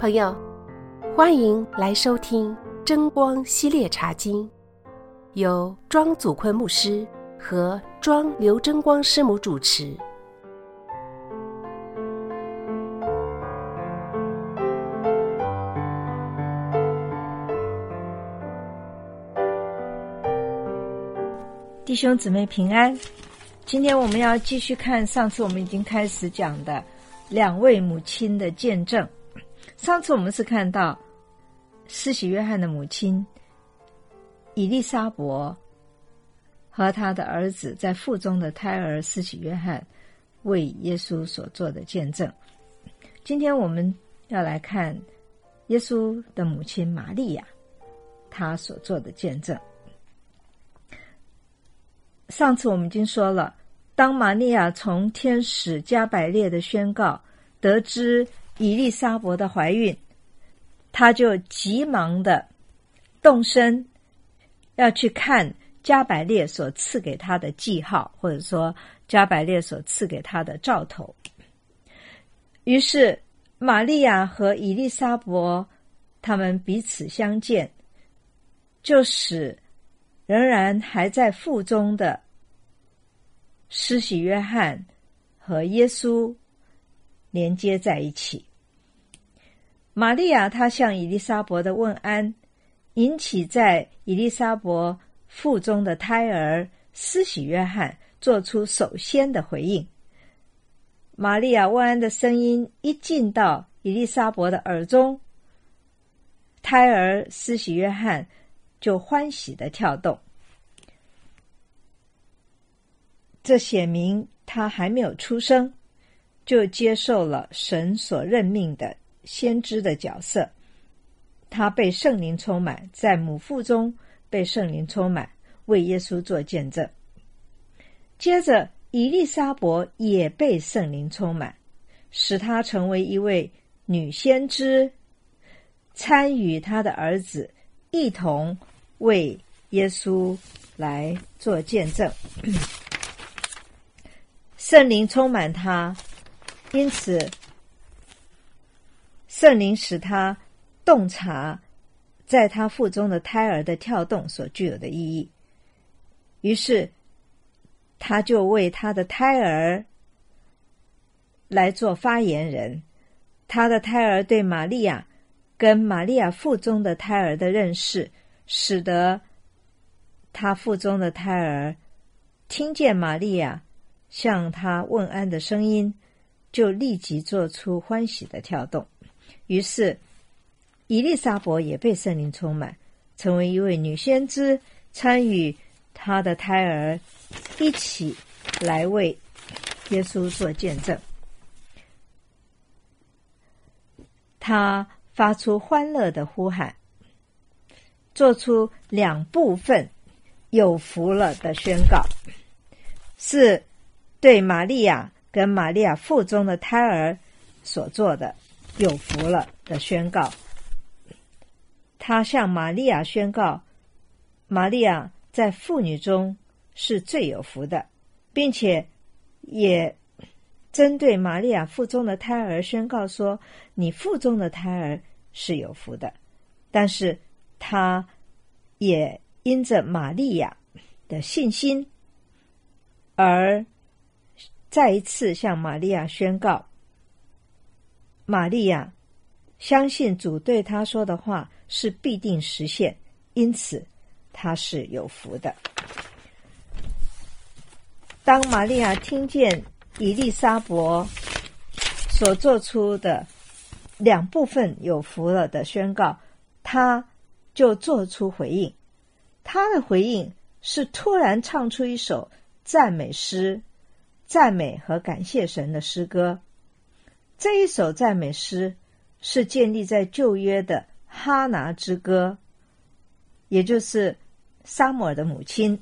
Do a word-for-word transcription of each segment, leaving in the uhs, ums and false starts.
朋友，欢迎来收听真光系列茶经，由庄祖坤牧师和庄刘真光师母主持。 弟兄姊妹平安，今天我们要继续看上次我们已经开始讲的两位母亲的见证。上次我们是看到施洗约翰的母亲以利沙伯和他的儿子在腹中的胎儿施洗约翰为耶稣所做的见证。今天我们要来看耶稣的母亲玛利亚她所做的见证。上次我们已经说了，当玛利亚从天使加百列的宣告得知以利沙伯的怀孕，她就急忙的动身要去看加百列所赐给她的记号，或者说加百列所赐给她的兆头。于是玛利亚和以利沙伯他们彼此相见，就使仍然还在腹中的施洗约翰和耶稣连接在一起。玛利亚她向以利沙伯的问安，引起在以利沙伯腹中的胎儿施洗约翰做出首先的回应。玛利亚问安的声音一进到以利沙伯的耳中，胎儿施洗约翰就欢喜地跳动。这显明他还没有出生，就接受了神所任命的先知的角色。他被圣灵充满，在母腹中被圣灵充满，为耶稣做见证。接着以利沙伯也被圣灵充满，使他成为一位女先知，参与他的儿子一同为耶稣来做见证。圣灵充满他，因此圣灵使他洞察在他腹中的胎儿的跳动所具有的意义。于是他就为他的胎儿来做发言人。他的胎儿对玛利亚跟玛利亚腹中的胎儿的认识，使得他腹中的胎儿听见玛利亚向他问安的声音，就立即做出欢喜的跳动。于是以利沙伯也被圣灵充满，成为一位女先知，参与他的胎儿一起来为耶稣做见证。他发出欢乐的呼喊，做出两部分有福了的宣告，是对玛利亚跟玛利亚腹中的胎儿所做的有福了的宣告。他向玛利亚宣告，玛利亚在妇女中是最有福的，并且也针对玛利亚腹中的胎儿宣告说，你腹中的胎儿是有福的。但是他也因着玛利亚的信心而再一次向玛利亚宣告，玛利亚相信主对他说的话是必定实现，因此他是有福的。当玛利亚听见以利沙伯所做出的两部分有福了的宣告，他就做出回应。他的回应是突然唱出一首赞美诗，赞美和感谢神的诗歌。这一首赞美诗是建立在旧约的哈拿之歌，也就是撒母耳的母亲。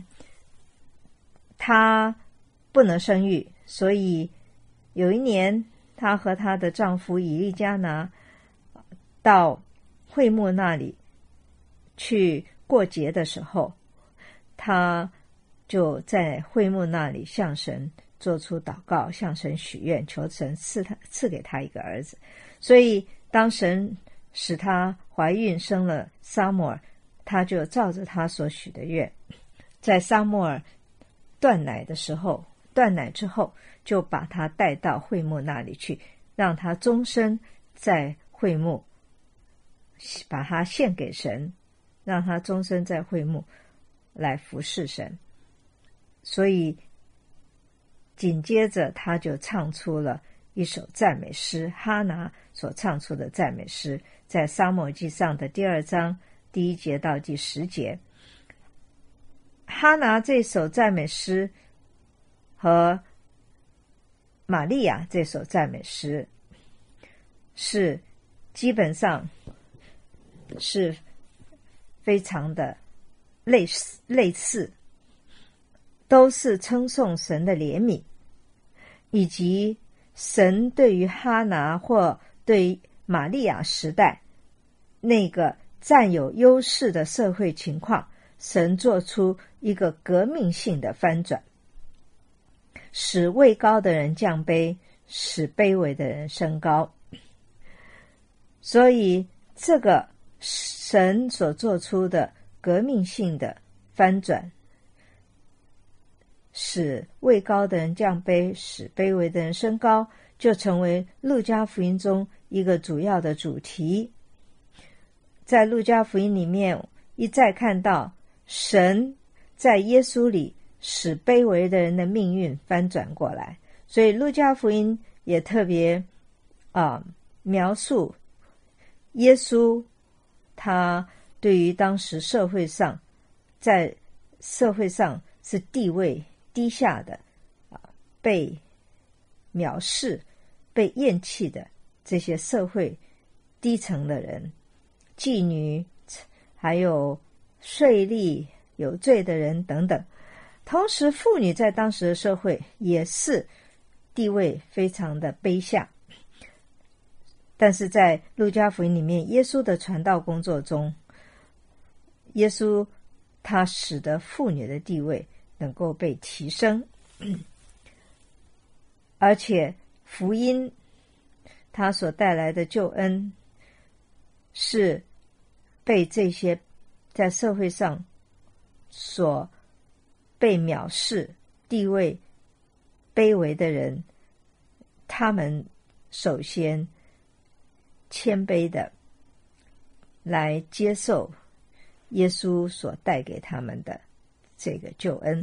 她不能生育，所以有一年她和她的丈夫以利加拿到会幕那里去过节的时候，她就在会幕那里向神做出祷告，向神许愿，求神赐他赐给他一个儿子。所以当神使她怀孕生了撒母耳，她就照着她所许的愿，在撒母耳断奶的时候，断奶之后，就把她带到会幕那里去，让她终身在会幕，把她献给神，让她终身在会幕来服侍神。所以紧接着他就唱出了一首赞美诗，哈拿所唱出的赞美诗，在撒母耳记上的第二章第一节到第十节。哈拿这首赞美诗和玛利亚这首赞美诗是基本上是非常的类似类似，都是称颂神的怜悯，以及神对于哈拿或对于玛利亚时代那个占有优势的社会情况，神做出一个革命性的翻转，使位高的人降卑，使卑微的人升高。所以这个神所做出的革命性的翻转，使位高的人降卑，使卑微的人升高，就成为路加福音中一个主要的主题。在路加福音里面一再看到神在耶稣里使卑微的人的命运翻转过来，所以路加福音也特别啊、呃、描述耶稣他对于当时社会上在社会上是地位低下的啊，被藐视被厌弃的这些社会低层的人，妓女，还有税吏有罪的人等等。同时妇女在当时的社会也是地位非常的卑下，但是在路加福音里面，耶稣的传道工作中，耶稣他使得妇女的地位能够被提升，而且福音它所带来的救恩是被这些在社会上所被藐视地位卑微的人，他们首先谦卑的来接受耶稣所带给他们的这个救恩。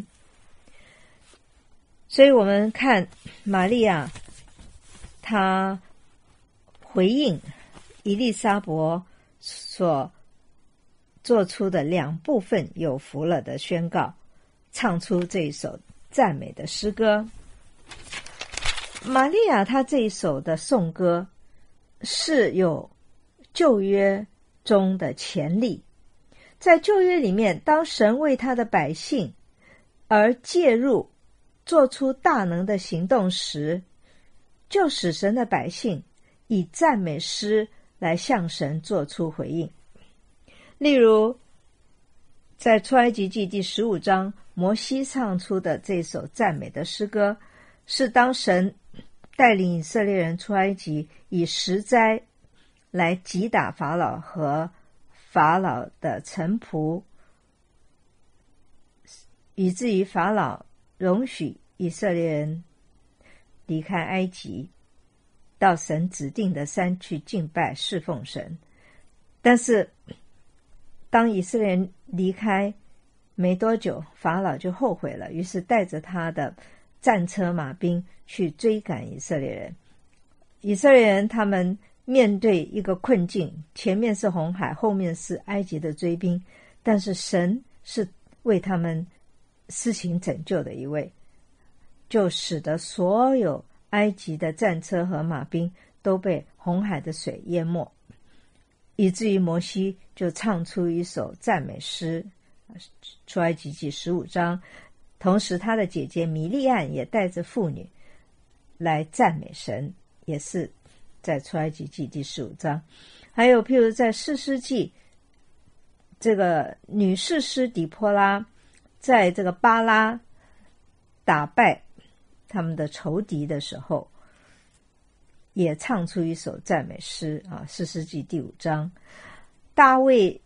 所以我们看玛利亚她回应以利沙伯所做出的两部分有福了的宣告，唱出这一首赞美的诗歌。玛利亚她这一首的颂歌是有旧约中的潜力，在旧约里面，当神为他的百姓而介入做出大能的行动时，就使神的百姓以赞美诗来向神做出回应。例如在出埃及记第十五章，摩西唱出的这首赞美的诗歌，是当神带领以色列人出埃及，以十灾来击打法老和法老的臣仆，以至于法老容许以色列人离开埃及，到神指定的山去敬拜侍奉神。但是当以色列人离开没多久，法老就后悔了，于是带着他的战车马兵去追赶以色列人。以色列人他们面对一个困境，前面是红海，后面是埃及的追兵，但是神是为他们施行拯救的一位，就使得所有埃及的战车和马兵都被红海的水淹没，以至于摩西就唱出一首赞美诗，出埃及记十五章。同时他的姐姐米利暗也带着妇女来赞美神，也是在出埃及记第十五章。还有譬如在士师记，这个女士师底波拉在这个巴拉打败他们的仇敌的时候， 也唱出一首赞美诗啊，士师记第五章，大卫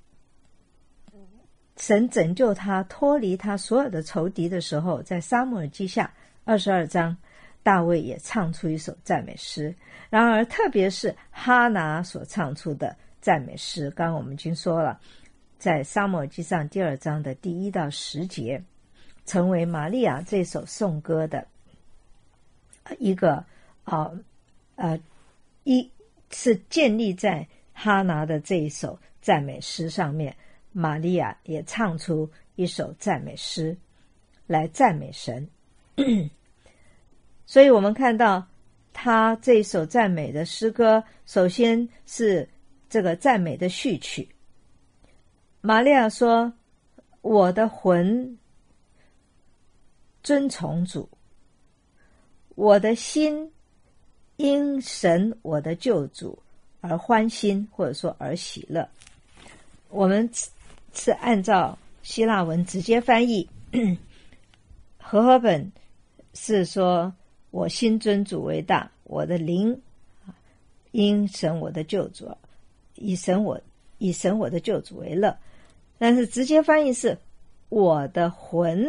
神拯救他脱离他所有的仇敌的时候，在撒母耳记下二十二章，大卫也唱出一首赞美诗。然而特别是哈拿所唱出的赞美诗，刚刚我们已经说了，在撒母耳记上第二章的第一到十节，成为玛利亚这首颂歌的一个啊呃一是建立在哈拿的这一首赞美诗上面，玛利亚也唱出一首赞美诗来赞美神。所以我们看到他这一首赞美的诗歌，首先是这个赞美的序曲。玛利亚说，我的魂尊从主，我的心因神我的救主而欢欣，或者说而喜乐。我们是按照希腊文直接翻译，和合本是说，我心尊主为大，我的灵因神我的救主，以神我以神我的救主为乐。但是直接翻译是，我的魂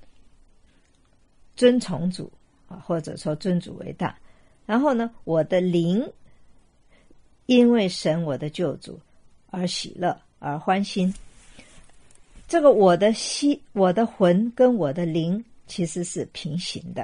尊从主，或者说尊主为大。然后呢，我的灵因为神我的救主而喜乐而欢欣。这个我的心我的魂跟我的灵其实是平行的，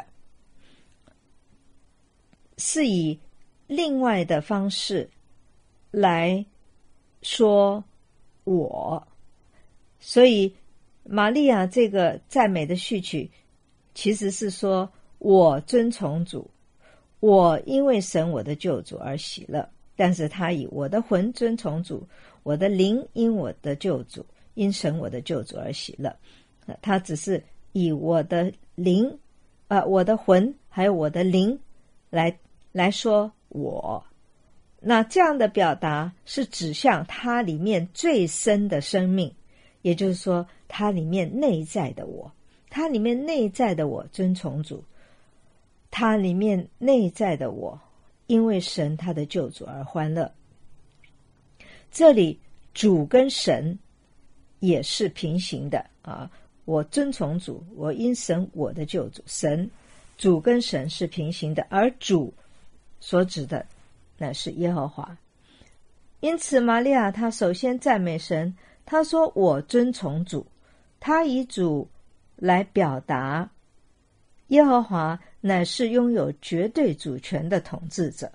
是以另外的方式来说我。所以玛利亚这个赞美的序曲其实是说，我尊从主，我因为神我的救主而喜乐。但是他以我的魂尊从主，我的灵因我的救主因神我的救主而喜乐。他只是以我的灵呃，我的魂还有我的灵来来说我。那这样的表达是指向他里面最深的生命，也就是说他里面内在的我，他里面内在的我尊从主，他里面内在的我因为神他的救主而欢乐。这里主跟神也是平行的啊，我尊从主，我因神我的救主，神主跟神是平行的，而主所指的乃是耶和华。因此玛利亚她首先赞美神，她说我尊从主，她以主来表达耶和华乃是拥有绝对主权的统治者。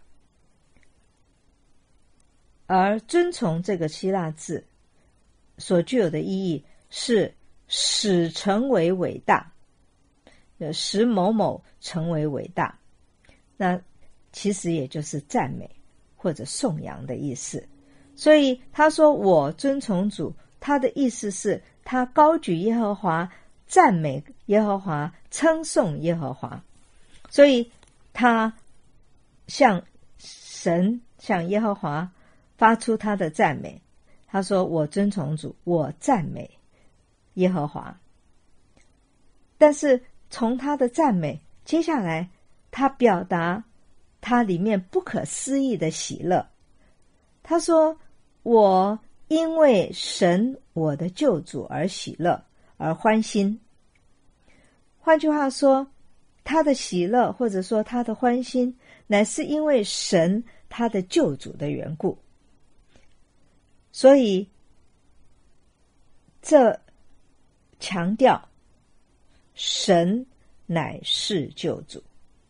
而尊从这个希腊字所具有的意义是使成为伟大，使某某成为伟大，那其实也就是赞美或者颂扬的意思。所以他说我尊从主，他的意思是他高举耶和华，赞美耶和华，称颂耶和华。所以他向神向耶和华发出他的赞美，他说我尊从主，我赞美耶和华。但是从他的赞美，接下来他表达他里面不可思议的喜乐。他说我因为神我的救主而喜乐而欢欣。换句话说，他的喜乐或者说他的欢欣乃是因为神他的救主的缘故。所以这强调神乃是救主。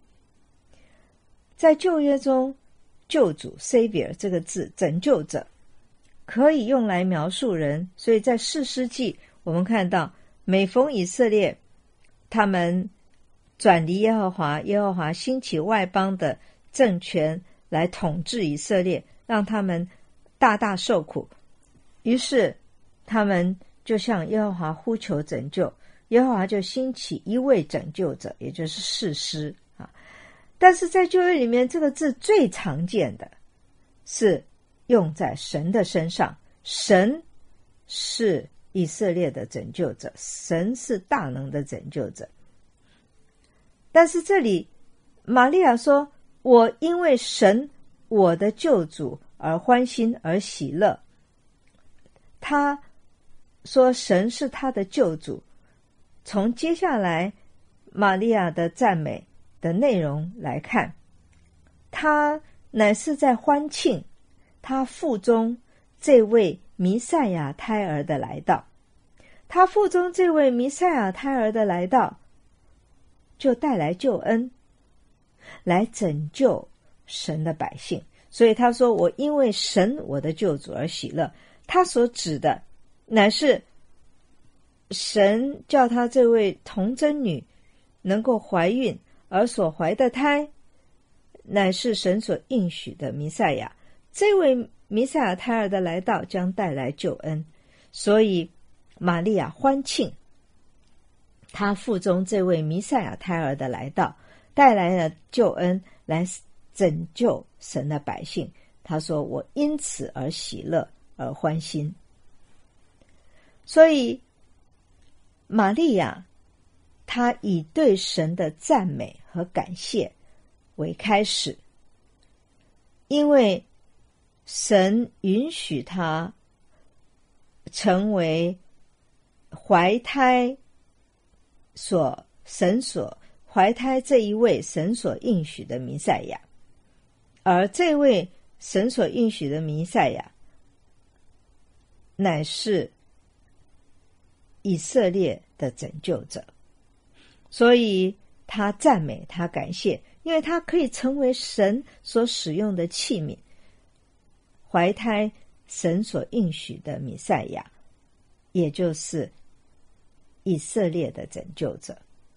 在旧约中，救主 Savior 这个字，拯救者，可以用来描述人。所以在士师记我们看到，每逢以色列他们转离耶和华，耶和华兴起外邦的政权来统治以色列，让他们大大受苦，于是他们就向耶和华呼求拯救，耶和华就兴起一位拯救者，也就是士师啊。但是在旧约里面，这个字最常见的是用在神的身上，神是以色列的拯救者，神是大能的拯救者。但是这里玛利亚说我因为神我的救主而欢心而喜乐。他说神是他的救主，从接下来玛利亚的赞美的内容来看，他乃是在欢庆他腹中这位弥赛亚胎儿的来到。他腹中这位弥赛亚胎儿的来到，就带来救恩，来拯救神的百姓。所以他说，我因为神我的救主而喜乐。他所指的乃是神叫他这位童贞女能够怀孕，而所怀的胎乃是神所应许的弥赛亚。这位弥赛亚胎儿的来到将带来救恩，所以玛利亚欢庆他腹中这位弥赛亚胎儿的来到，带来了救恩，来拯救神的百姓。他说，我因此而喜乐而欢心。所以玛利亚她以对神的赞美和感谢为开始，因为神允许她成为怀胎所神所怀胎这一位神所应许的弥赛亚，而这位神所应许的弥赛亚乃是以色列的拯救者。所以他赞美，他感谢，因为他可以成为神所使用的器皿，怀胎神所应许的弥赛亚，也就是以色列的拯救者。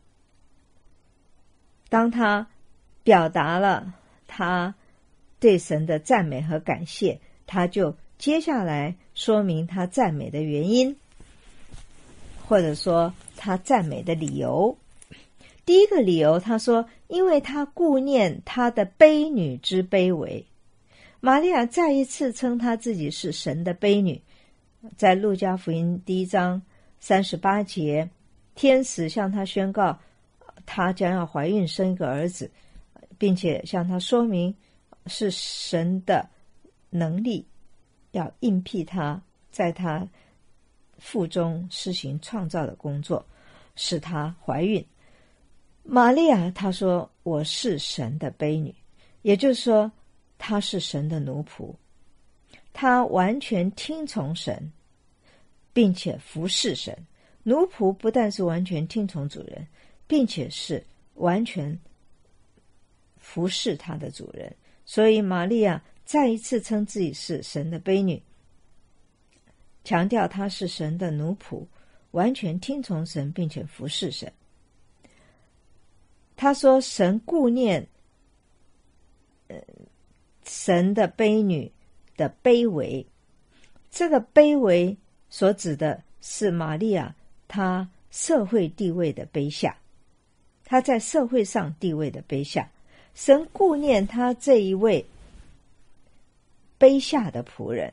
当他表达了他对神的赞美和感谢，他就接下来说明他赞美的原因，或者说他赞美的理由。第一个理由，他说，因为他顾念他的卑女之卑微。玛利亚再一次称他自己是神的卑女，在路加福音第一章三十八节，天使向他宣告他将要怀孕生一个儿子，并且向他说明是神的能力要应辟他在他腹中施行创造的工作，使他怀孕。玛利亚她说，我是神的卑女，也就是说她是神的奴仆，她完全听从神并且服侍神。奴仆不但是完全听从主人，并且是完全服侍他的主人。所以玛利亚再一次称自己是神的卑女，强调她是神的奴仆，完全听从神并且服侍神。他说神顾念、呃、神的卑女的卑微，这个卑微所指的是玛利亚她社会地位的卑下，她在社会上地位的卑下。神顾念她这一位卑下的仆人，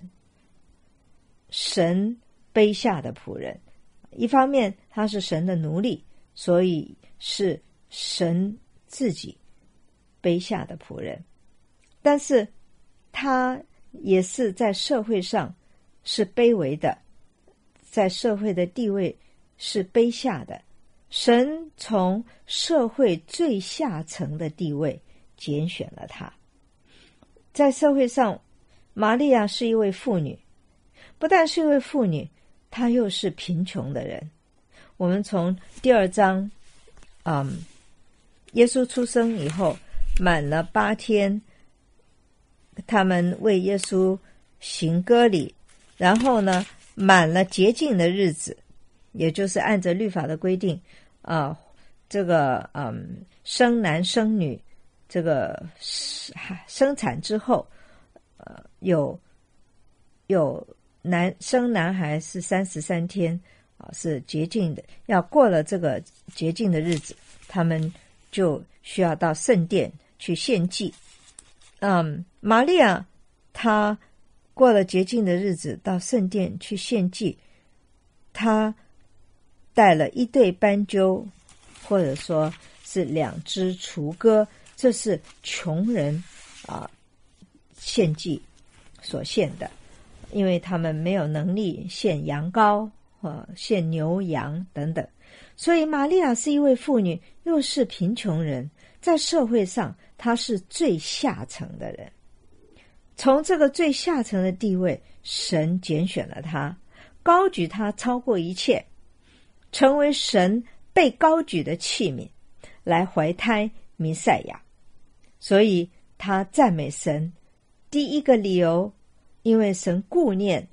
神卑下的仆人，一方面他是神的奴隶，所以是神自己卑下的仆人，但是他也是在社会上是卑微的，在社会的地位是卑下的。神从社会最下层的地位拣选了他。在社会上，玛利亚是一位妇女，不但是一位妇女，她又是贫穷的人。我们从第二章嗯，耶稣出生以后满了八天，他们为耶稣行割礼，然后呢满了洁净的日子，也就是按着律法的规定啊、呃，这个嗯生男生女，这个生产之后呃有有男生男孩是三十三天啊、呃、是洁净的，要过了这个洁净的日子，他们就需要到圣殿去献祭。嗯，玛利亚她过了洁净的日子到圣殿去献祭，她带了一对斑鸠，或者说是两只雏鸽，这是穷人啊献祭所献的，因为他们没有能力献羊羔、呃、献牛羊等等，所以玛利亚是一位妇女，又是贫穷人，在社会上她是最下层的人。从这个最下层的地位，神拣选了她，高举她超过一切，成为神被高举的器皿，来怀胎弥赛亚。所以她赞美神，第一个理由，因为神顾念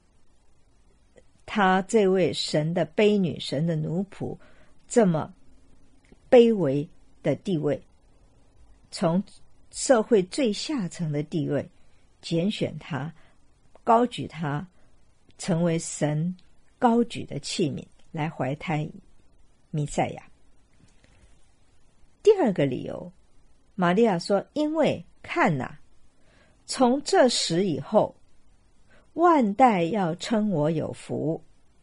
她这位神的婢女，神的奴仆这么卑微的地位，从社会最下层的地位拣选他，高举他，成为神高举的器皿，来怀胎弥赛亚。第二个理由，玛利亚说，因为看哪，从这时以后，万代要称我有福，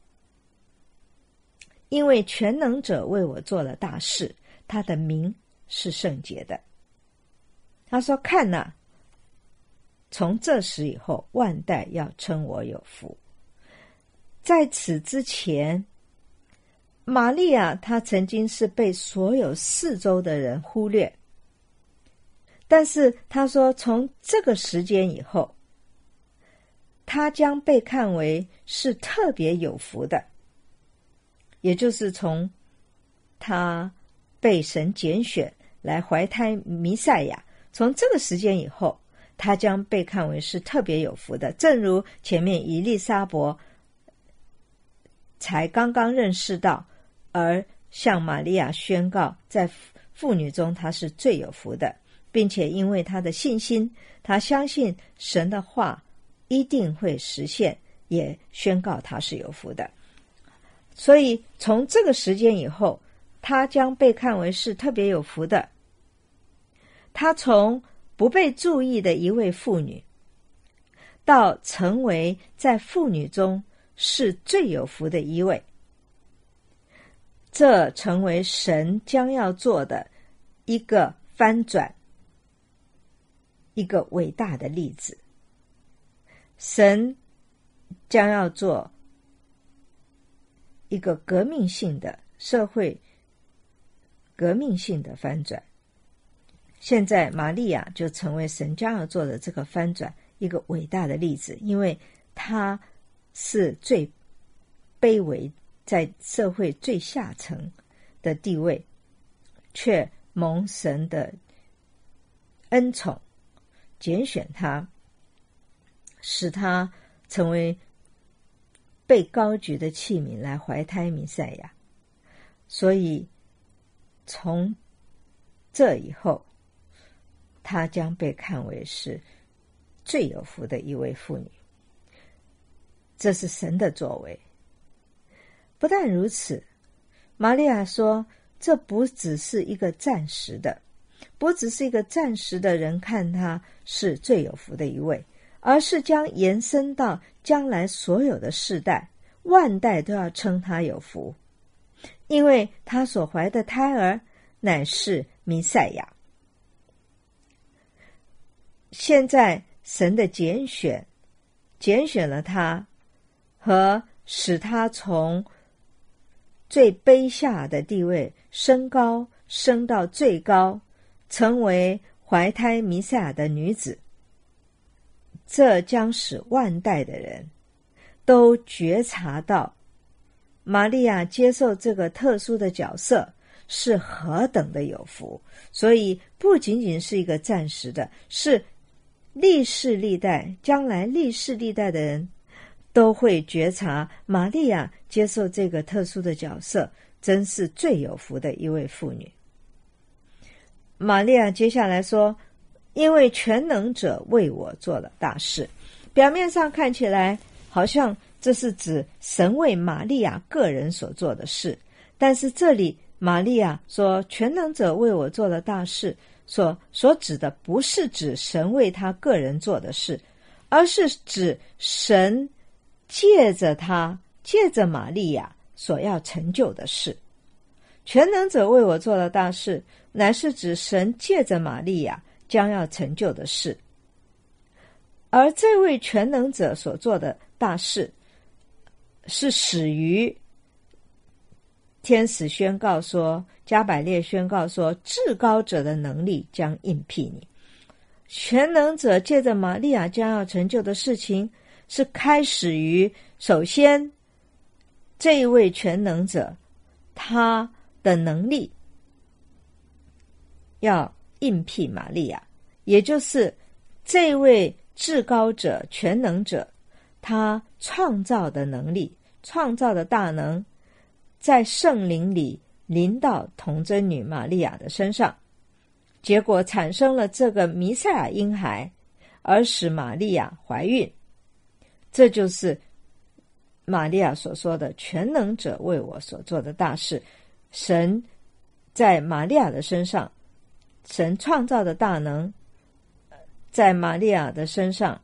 因为全能者为我做了大事，他的名是圣洁的。他说，看哪，从这时以后，万代要称我有福。在此之前，玛利亚她曾经是被所有四周的人忽略，但是她说，从这个时间以后，她将被看为是特别有福的，也就是从她被神拣选来怀胎弥赛亚，从这个时间以后，他将被看为是特别有福的，正如前面以利沙伯才刚刚认识到，而向玛利亚宣告，在妇女中他是最有福的，并且因为他的信心，他相信神的话一定会实现，也宣告他是有福的。所以从这个时间以后，他将被看为是特别有福的。他从不被注意的一位妇女，到成为在妇女中是最有福的一位，这成为神将要做的一个翻转，一个伟大的例子。神将要做一个革命性的社会革命性的翻转。现在玛利亚就成为神将要做的这个翻转一个伟大的例子，因为她是最卑微，在社会最下层的地位，却蒙神的恩宠拣选她，使她成为被高举的器皿，来怀胎弥赛亚。所以从这以后，她将被看为是最有福的一位妇女。这是神的作为。不但如此，玛利亚说，这不只是一个暂时的，不只是一个暂时的人看她是最有福的一位，而是将延伸到将来所有的世代，万代都要称她有福，因为她所怀的胎儿乃是弥赛亚。现在神的拣选拣选了他，和使他从最卑下的地位升高，升到最高，成为怀胎弥赛亚的女子。这将使万代的人都觉察到玛利亚接受这个特殊的角色是何等的有福。所以不仅仅是一个暂时的，是历世历代，将来历世历代的人都会觉察玛利亚接受这个特殊的角色，真是最有福的一位妇女。玛利亚接下来说，因为全能者为我做了大事。表面上看起来好像这是指神为玛利亚个人所做的事，但是这里玛利亚说全能者为我做了大事，所所指的不是指神为他个人做的事，而是指神借着他，借着玛利亚所要成就的事。全能者为我做了大事，乃是指神借着玛利亚将要成就的事。 而这位全能者所做的大事，是始于天使宣告说，加百列宣告说，至高者的能力将应庇你。全能者借着玛利亚将要成就的事情，是开始于首先这一位全能者他的能力要应庇玛利亚，也就是这位至高者全能者他创造的能力，创造的大能在圣灵里临到童贞女玛利亚的身上，结果产生了这个弥赛亚婴孩，而使玛利亚怀孕。这就是玛利亚所说的全能者为我所做的大事。神在玛利亚的身上，神创造的大能在玛利亚的身上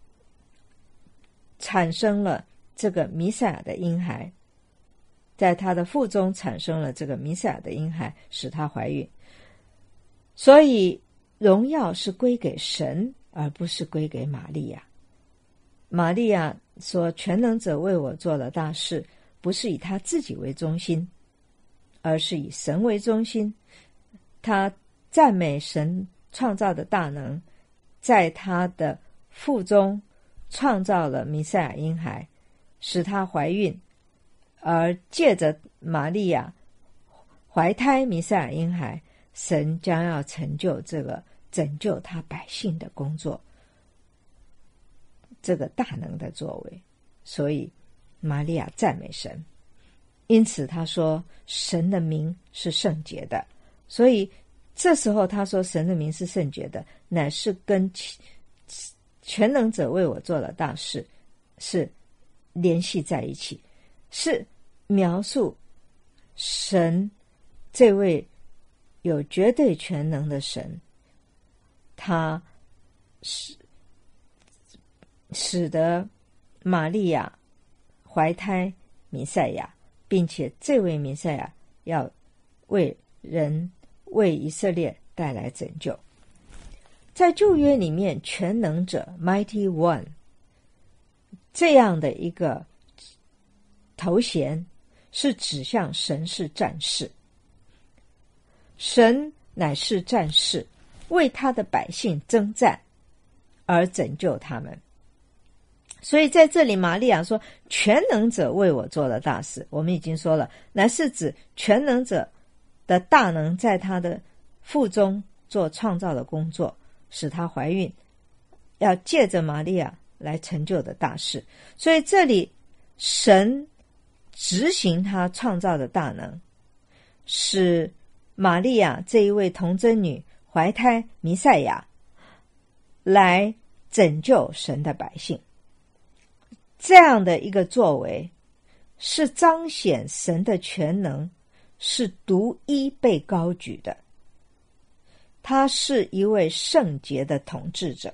产生了这个弥赛亚的婴孩，在她的腹中产生了这个弥赛亚的婴孩，使她怀孕。所以荣耀是归给神，而不是归给玛利亚。玛利亚说全能者为我做了大事，不是以他自己为中心，而是以神为中心。他赞美神创造的大能，在他的腹中创造了弥赛亚婴孩，使他怀孕，而借着玛利亚怀胎弥赛亚婴孩，神将要成就这个拯救他百姓的工作，这个大能的作为。所以玛利亚赞美神，因此他说神的名是圣洁的。所以这时候他说神的名是圣洁的，乃是跟全能者为我做了大事是联系在一起，是描述神这位有绝对全能的神，他使使得玛利亚怀胎弥赛亚，并且这位弥赛亚要为人为以色列带来拯救。在旧约里面，全能者 Mighty One 这样的一个头衔是指向神是战士，神乃是战士，为他的百姓征战而拯救他们。所以在这里玛利亚说全能者为我做了大事，我们已经说了，乃是指全能者的大能在他的腹中做创造的工作，使他怀孕，要借着玛利亚来成就的大事。所以这里神执行他创造的大能，使玛利亚这一位童贞女怀胎弥赛亚来拯救神的百姓。这样的一个作为是彰显神的全能，是独一被高举的，他是一位圣洁的统治者。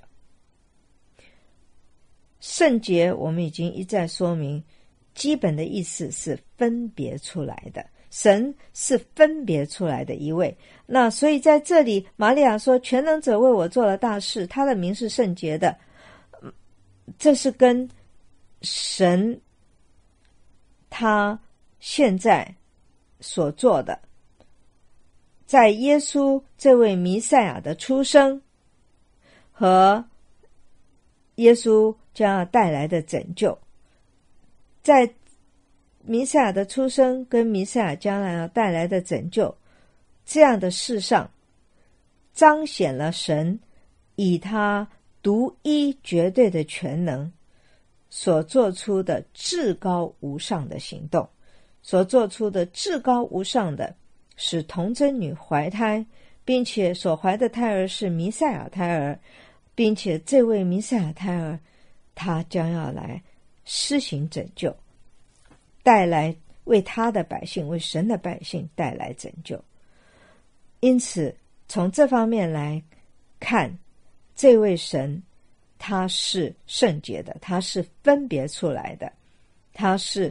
圣洁我们已经一再说明，基本的意思是分别出来的，神是分别出来的一位。那所以在这里玛利亚说全能者为我做了大事，他的名是圣洁的，这是跟神他现在所做的，在耶稣这位弥赛亚的出生和耶稣将要带来的拯救，在弥赛亚的出生跟弥赛亚将来要带来的拯救这样的事上，彰显了神以他独一绝对的全能所做出的至高无上的行动，所做出的至高无上的使童贞女怀胎，并且所怀的胎儿是弥赛亚胎儿，并且这位弥赛亚胎儿他将要来施行拯救，带来为他的百姓，为神的百姓带来拯救。因此从这方面来看，这位神他是圣洁的，他是分别出来的，他是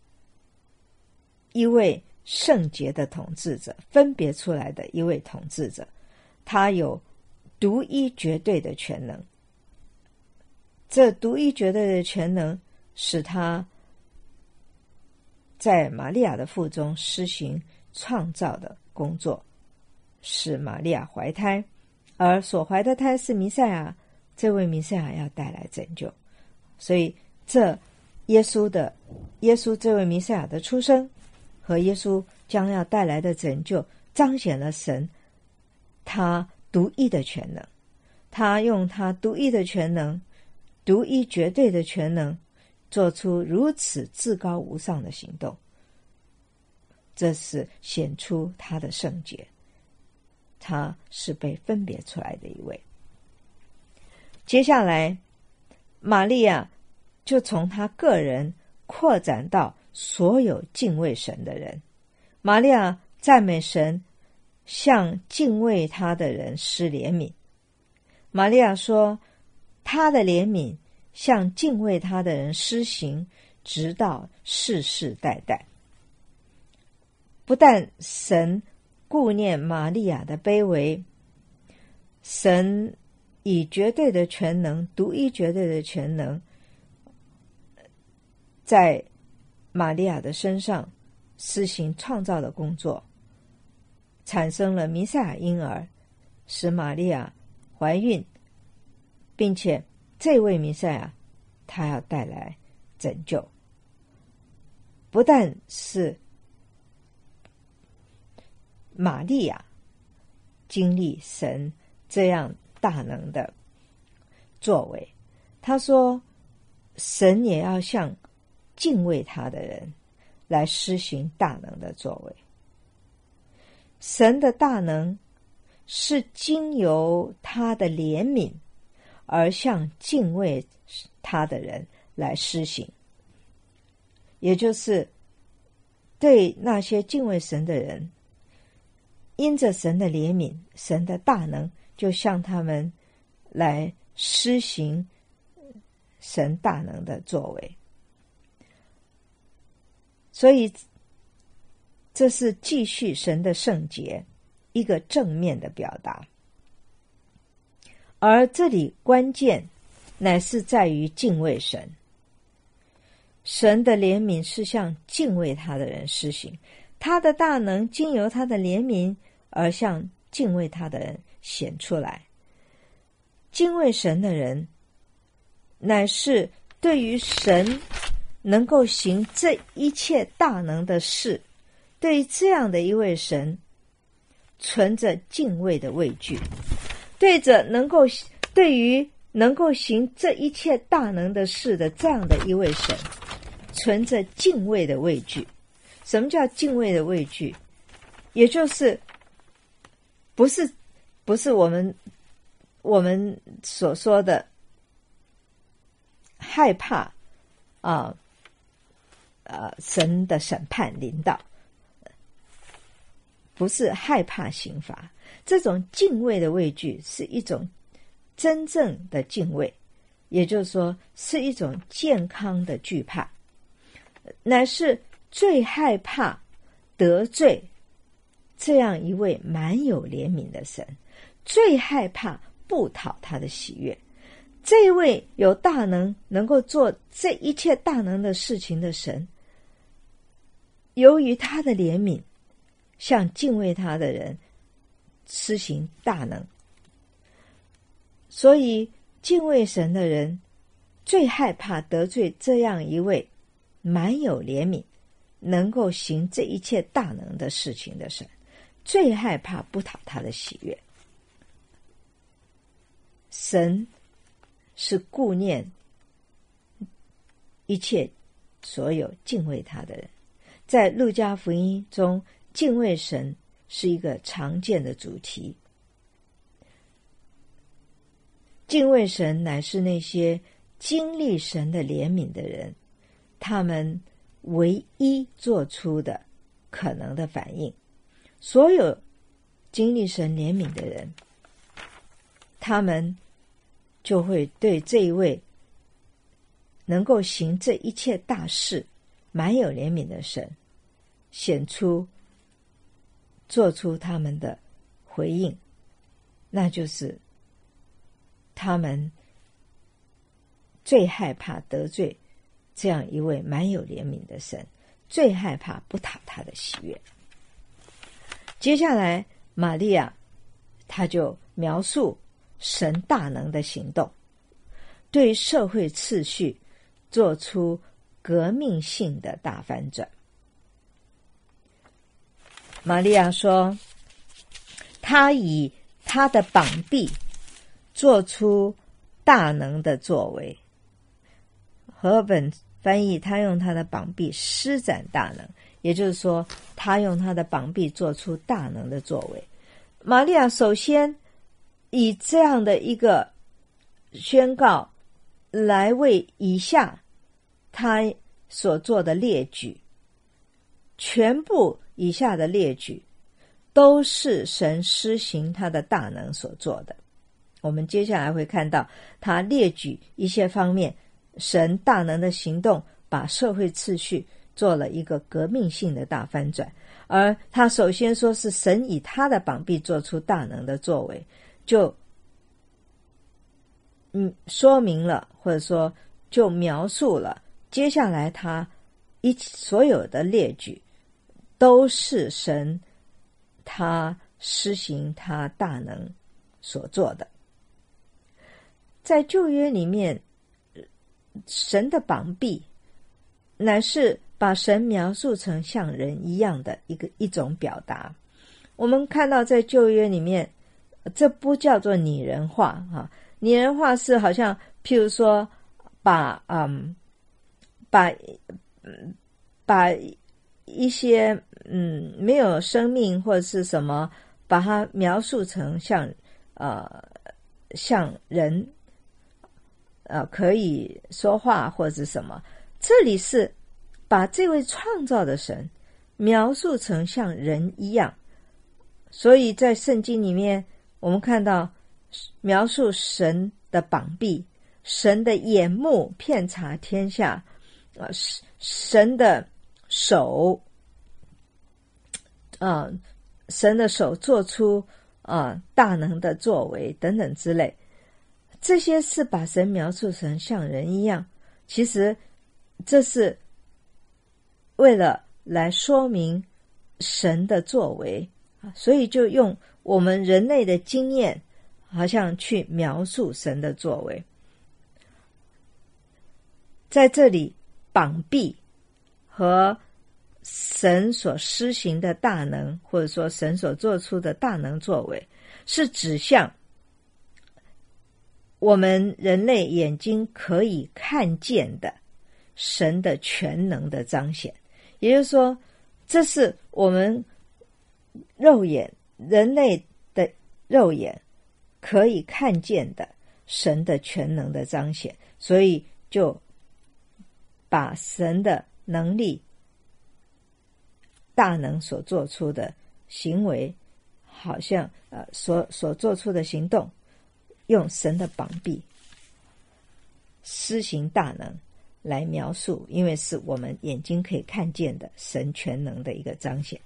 一位圣洁的统治者，分别出来的一位统治者，他有独一绝对的全能。 这独一绝对的全能使他在玛利亚的腹中施行创造的工作，使玛利亚怀胎，而所怀的胎是弥赛亚，这位弥赛亚要带来拯救。所以这耶稣的耶稣这位弥赛亚的出生和耶稣将要带来的拯救，彰显了神他独一的全能，他用他独一的全能，独一绝对的全能，做出如此至高无上的行动，这是显出他的圣洁，他是被分别出来的一位。接下来玛利亚就从他个人扩展到所有敬畏神的人。玛利亚赞美神，向敬畏他的人施怜悯。玛利亚说，他的怜悯向敬畏他的人施行，直到世世代代。不但神顾念玛利亚的卑微，神以绝对的全能，独一绝对的全能，在玛利亚的身上施行创造的工作，产生了弥赛亚婴儿，使玛利亚怀孕，并且这位弥赛亚他要带来拯救。不但是玛利亚经历神这样大能的作为，他说神也要向敬畏他的人来施行大能的作为。神的大能是经由他的怜悯而向敬畏他的人来施行，也就是对那些敬畏神的人，因着神的怜悯，神的大能就向他们来施行神大能的作为。所以这是继续神的圣洁，一个正面的表达。而这里关键乃是在于敬畏神，神的怜悯是向敬畏他的人施行，他的大能经由他的怜悯而向敬畏他的人显出来。敬畏神的人乃是对于神能够行这一切大能的事，对于这样的一位神存着敬畏的畏惧，对着能够对于能够行这一切大能的事的这样的一位神存着敬畏的畏惧。什么叫敬畏的畏惧？也就是不是不是我们我们所说的害怕啊呃神的审判临到，不是害怕刑罚。这种敬畏的畏惧是一种真正的敬畏，也就是说是一种健康的惧怕，乃是最害怕得罪这样一位满有怜悯的神，最害怕不讨他的喜悦。这位有大能能够做这一切大能的事情的神，由于他的怜悯向敬畏他的人施行大能，所以敬畏神的人最害怕得罪这样一位满有怜悯能够行这一切大能的事情的神，最害怕不讨他的喜悦。神是顾念一切所有敬畏他的人。在路加福音中，敬畏神是一个常见的主题。敬畏神乃是那些经历神的怜悯的人，他们唯一做出的可能的反应。所有经历神怜悯的人，他们就会对这一位能够行这一切大事满有怜悯的神显出做出他们的回应，那就是他们最害怕得罪这样一位蛮有怜悯的神，最害怕不讨他的喜悦。接下来玛利亚她就描述神大能的行动，对社会秩序做出革命性的大翻转。玛利亚说，她以她的膀臂做出大能的作为。和合本翻译，她用她的膀臂施展大能，也就是说她用她的膀臂做出大能的作为。玛利亚首先以这样的一个宣告来为以下他所做的列举，全部以下的列举都是神施行他的大能所做的。我们接下来会看到他列举一些方面，神大能的行动把社会秩序做了一个革命性的大翻转。而他首先说是神以他的膀臂做出大能的作为，就嗯说明了，或者说就描述了接下来他一所有的列举都是神他施行他大能所做的。在旧约里面，神的膀臂乃是把神描述成像人一样的一个一种表达。我们看到在旧约里面，这不叫做拟人化哈，拟人化是好像譬如说把嗯把把一些嗯没有生命或者是什么，把它描述成像呃像人呃可以说话或者什么。这里是把这位创造的神描述成像人一样，所以在圣经里面我们看到描述神的膀臂，神的眼目遍察天下，呃、神的手呃、神的手做出、呃、大能的作为等等之类。这些是把神描述成像人一样，其实这是为了来说明神的作为，所以就用我们人类的经验好像去描述神的作为。在这里，膀臂和神所施行的大能，或者说神所做出的大能作为，是指向我们人类眼睛可以看见的神的全能的彰显。也就是说，这是我们肉眼人类的肉眼可以看见的神的全能的彰显，所以就把神的能力大能所做出的行为，好像呃所所做出的行动，用神的膀臂施行大能来描述，因为是我们眼睛可以看见的神全能的一个彰显。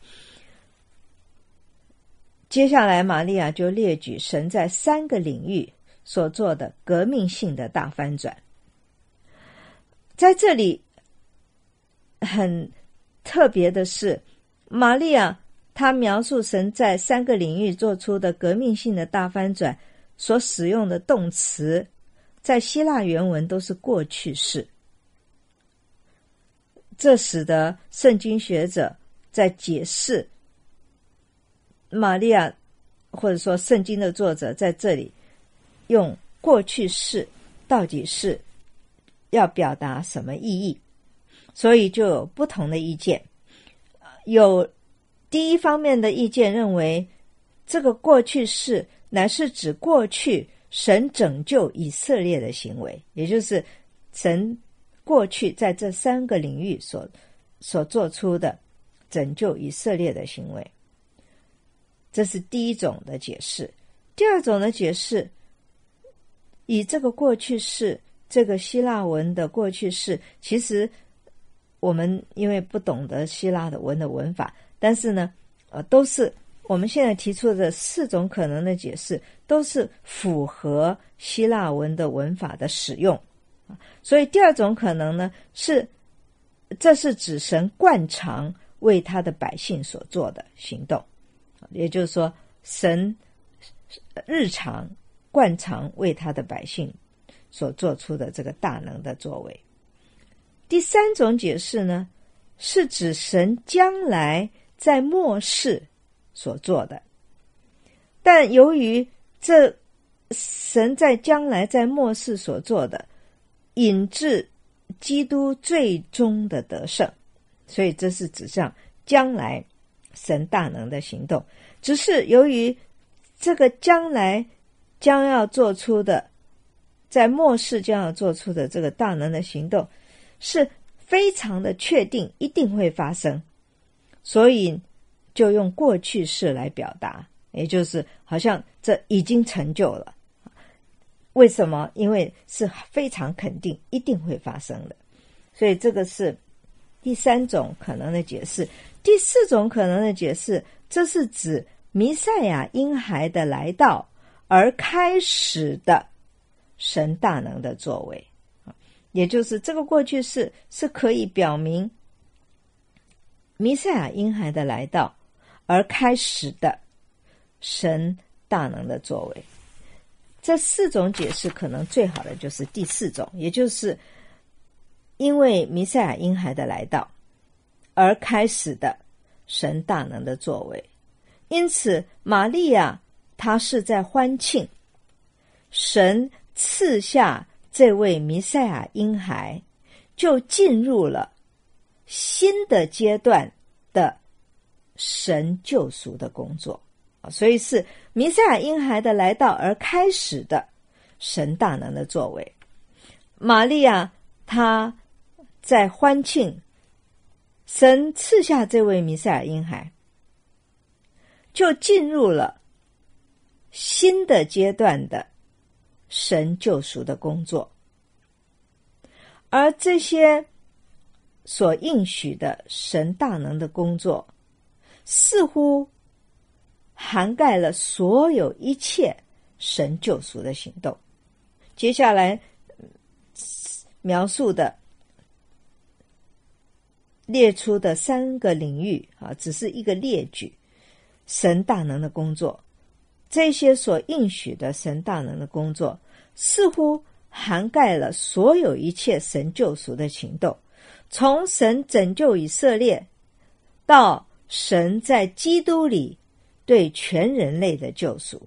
接下来玛利亚就列举神在三个领域所做的革命性的大翻转。在这里很特别的是，玛利亚她描述神在三个领域做出的革命性的大翻转所使用的动词，在希腊原文都是过去式，这使得圣经学者在解释玛利亚，或者说圣经的作者在这里用过去式到底是要表达什么意义，所以就有不同的意见。有第一方面的意见认为，这个过去式乃是指过去神拯救以色列的行为，也就是神过去在这三个领域所所做出的拯救以色列的行为。这是第一种的解释。第二种的解释，以这个过去式，这个希腊文的过去式，其实我们因为不懂得希腊的文的文法，但是呢呃，都是我们现在提出的四种可能的解释，都是符合希腊文的文法的使用。 所以第二种可能呢，是这是指神惯常为他的百姓所做的行动，也就是说神日常惯常为他的百姓所做出的这个大能的作为。第三种解释呢，是指神将来在末世所做的，但由于这神在将来在末世所做的引致基督最终的得胜，所以这是指向将来神大能的行动。只是由于这个将来将要做出的，在末世将要做出的这个大能的行动是非常的确定一定会发生，所以就用过去式来表达，也就是好像这已经成就了。为什么？因为是非常肯定一定会发生的。所以这个是第三种可能的解释。第四种可能的解释，这是指弥赛亚婴孩的来到而开始的神大能的作为，也就是这个过去式是可以表明弥赛亚婴孩的来到而开始的神大能的作为。这四种解释可能最好的就是第四种，也就是因为弥赛亚婴孩的来到而开始的神大能的作为。因此玛利亚她是在欢庆神赐下这位弥赛亚婴孩，就进入了新的阶段的神救赎的工作。所以是弥赛亚婴孩的来到而开始的神大能的作为。玛利亚她在欢庆神赐下这位弥赛亚婴孩，就进入了新的阶段的神救赎的工作。而这些所应许的神大能的工作，似乎涵盖了所有一切神救赎的行动。接下来描述的列出的三个领域啊，只是一个列举神大能的工作。这些所应许的神大能的工作，似乎涵盖了所有一切神救赎的行动，从神拯救以色列，到神在基督里对全人类的救赎。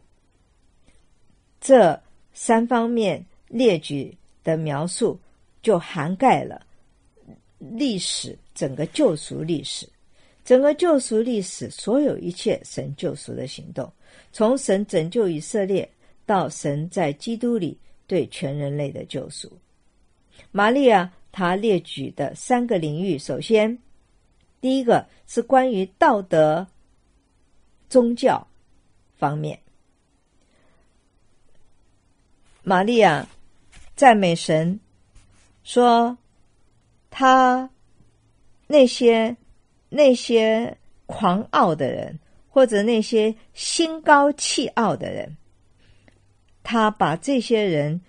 这三方面列举的描述就涵盖了历史，整个救赎历史，整个救赎历史所有一切神救赎的行动，从神拯救以色列到神在基督里对全人类的救赎。玛利亚她列举的三个领域，首先第一个是关于道德宗教方面。玛利亚赞美神，说他那些那些狂傲的人，或者那些心高气傲的人，他把这些人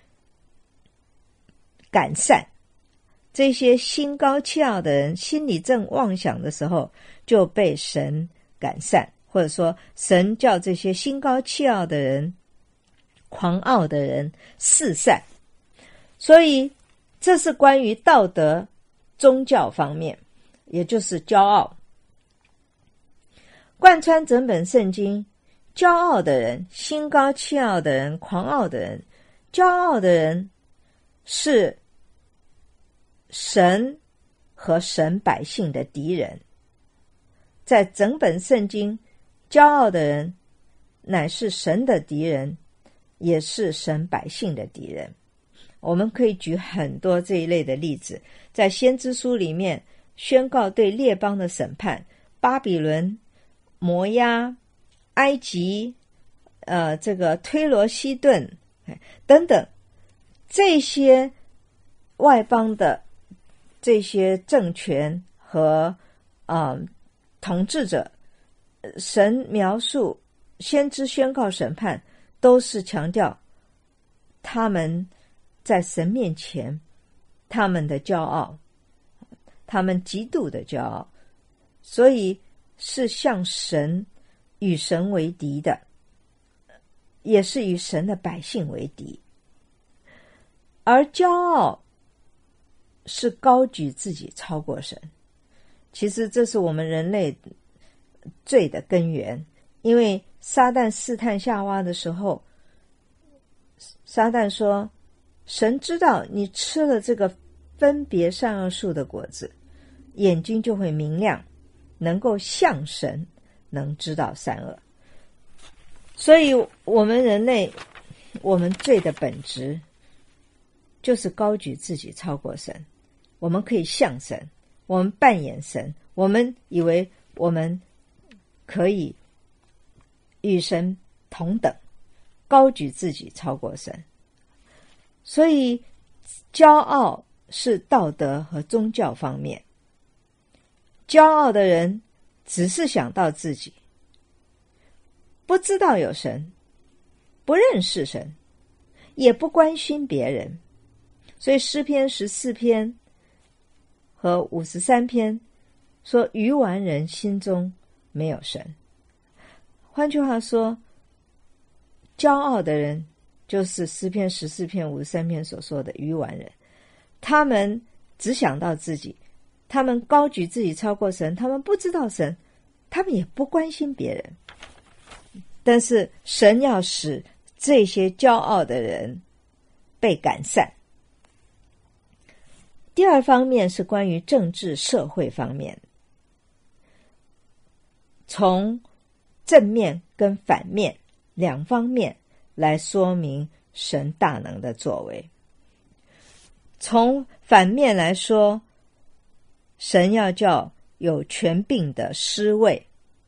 赶散。这些心高气傲的人心里正妄想的时候，就被神赶散，或者说神叫这些心高气傲的人、狂傲的人四散。所以这是关于道德宗教方面，也就是骄傲。贯穿整本圣经，骄傲的人、心高气傲的人、狂傲的人，骄傲的人是神和神百姓的敌人。在整本圣经，骄傲的人乃是神的敌人，也是神百姓的敌人。我们可以举很多这一类的例子，在先知书里面宣告对列邦的审判，巴比伦、摩押、埃及、呃，这个推罗西顿等等，这些外邦的这些政权和呃统治者，神描述先知宣告审判，都是强调他们在神面前他们的骄傲，他们极度的骄傲，所以是向神与神为敌的，也是与神的百姓为敌。而骄傲是高举自己超过神，其实这是我们人类罪的根源。因为撒旦试探夏娃的时候，撒旦说，神知道你吃了这个分别善恶树的果子，眼睛就会明亮，能够像神，能知道善恶。所以我们人类，我们罪的本质就是高举自己超过神。我们可以像神，我们扮演神，我们以为我们可以与神同等，高举自己超过神。所以骄傲是道德和宗教方面，骄傲的人只是想到自己，不知道有神，不认识神，也不关心别人。所以诗篇十四篇和五十三篇说，愚顽人心中没有神。换句话说，骄傲的人就是诗篇十四篇五十三篇所说的愚顽人，他们只想到自己，他们高举自己超过神，他们不知道神，他们也不关心别人。但是神要使这些骄傲的人被赶散。第二方面是关于政治社会方面，从正面跟反面两方面来说明神大能的作为。从反面来说，神要叫有权柄的失位；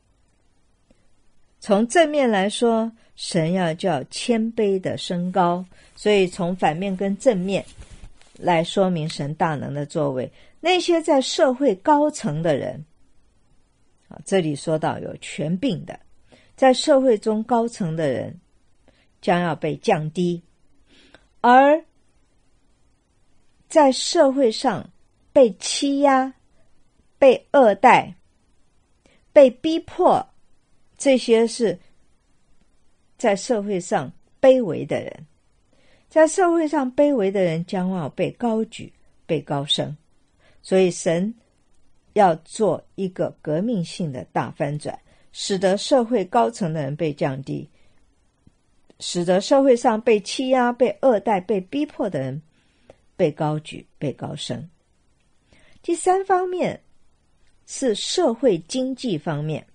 从正面来说，神要叫谦卑的升高。所以从反面跟正面来说明神大能的作为。那些在社会高层的人，这里说到有权柄的，在社会中高层的人将要被降低，而在社会上被欺压、被恶待、被逼迫，这些是在社会上卑微的人。在社会上卑微的人将要被高举、被高升。所以神要做一个革命性的大翻转，使得社会高层的人被降低，使得社会上被欺压、被恶待、被逼迫的人被高举、被高升。第三方面是社会经济方面。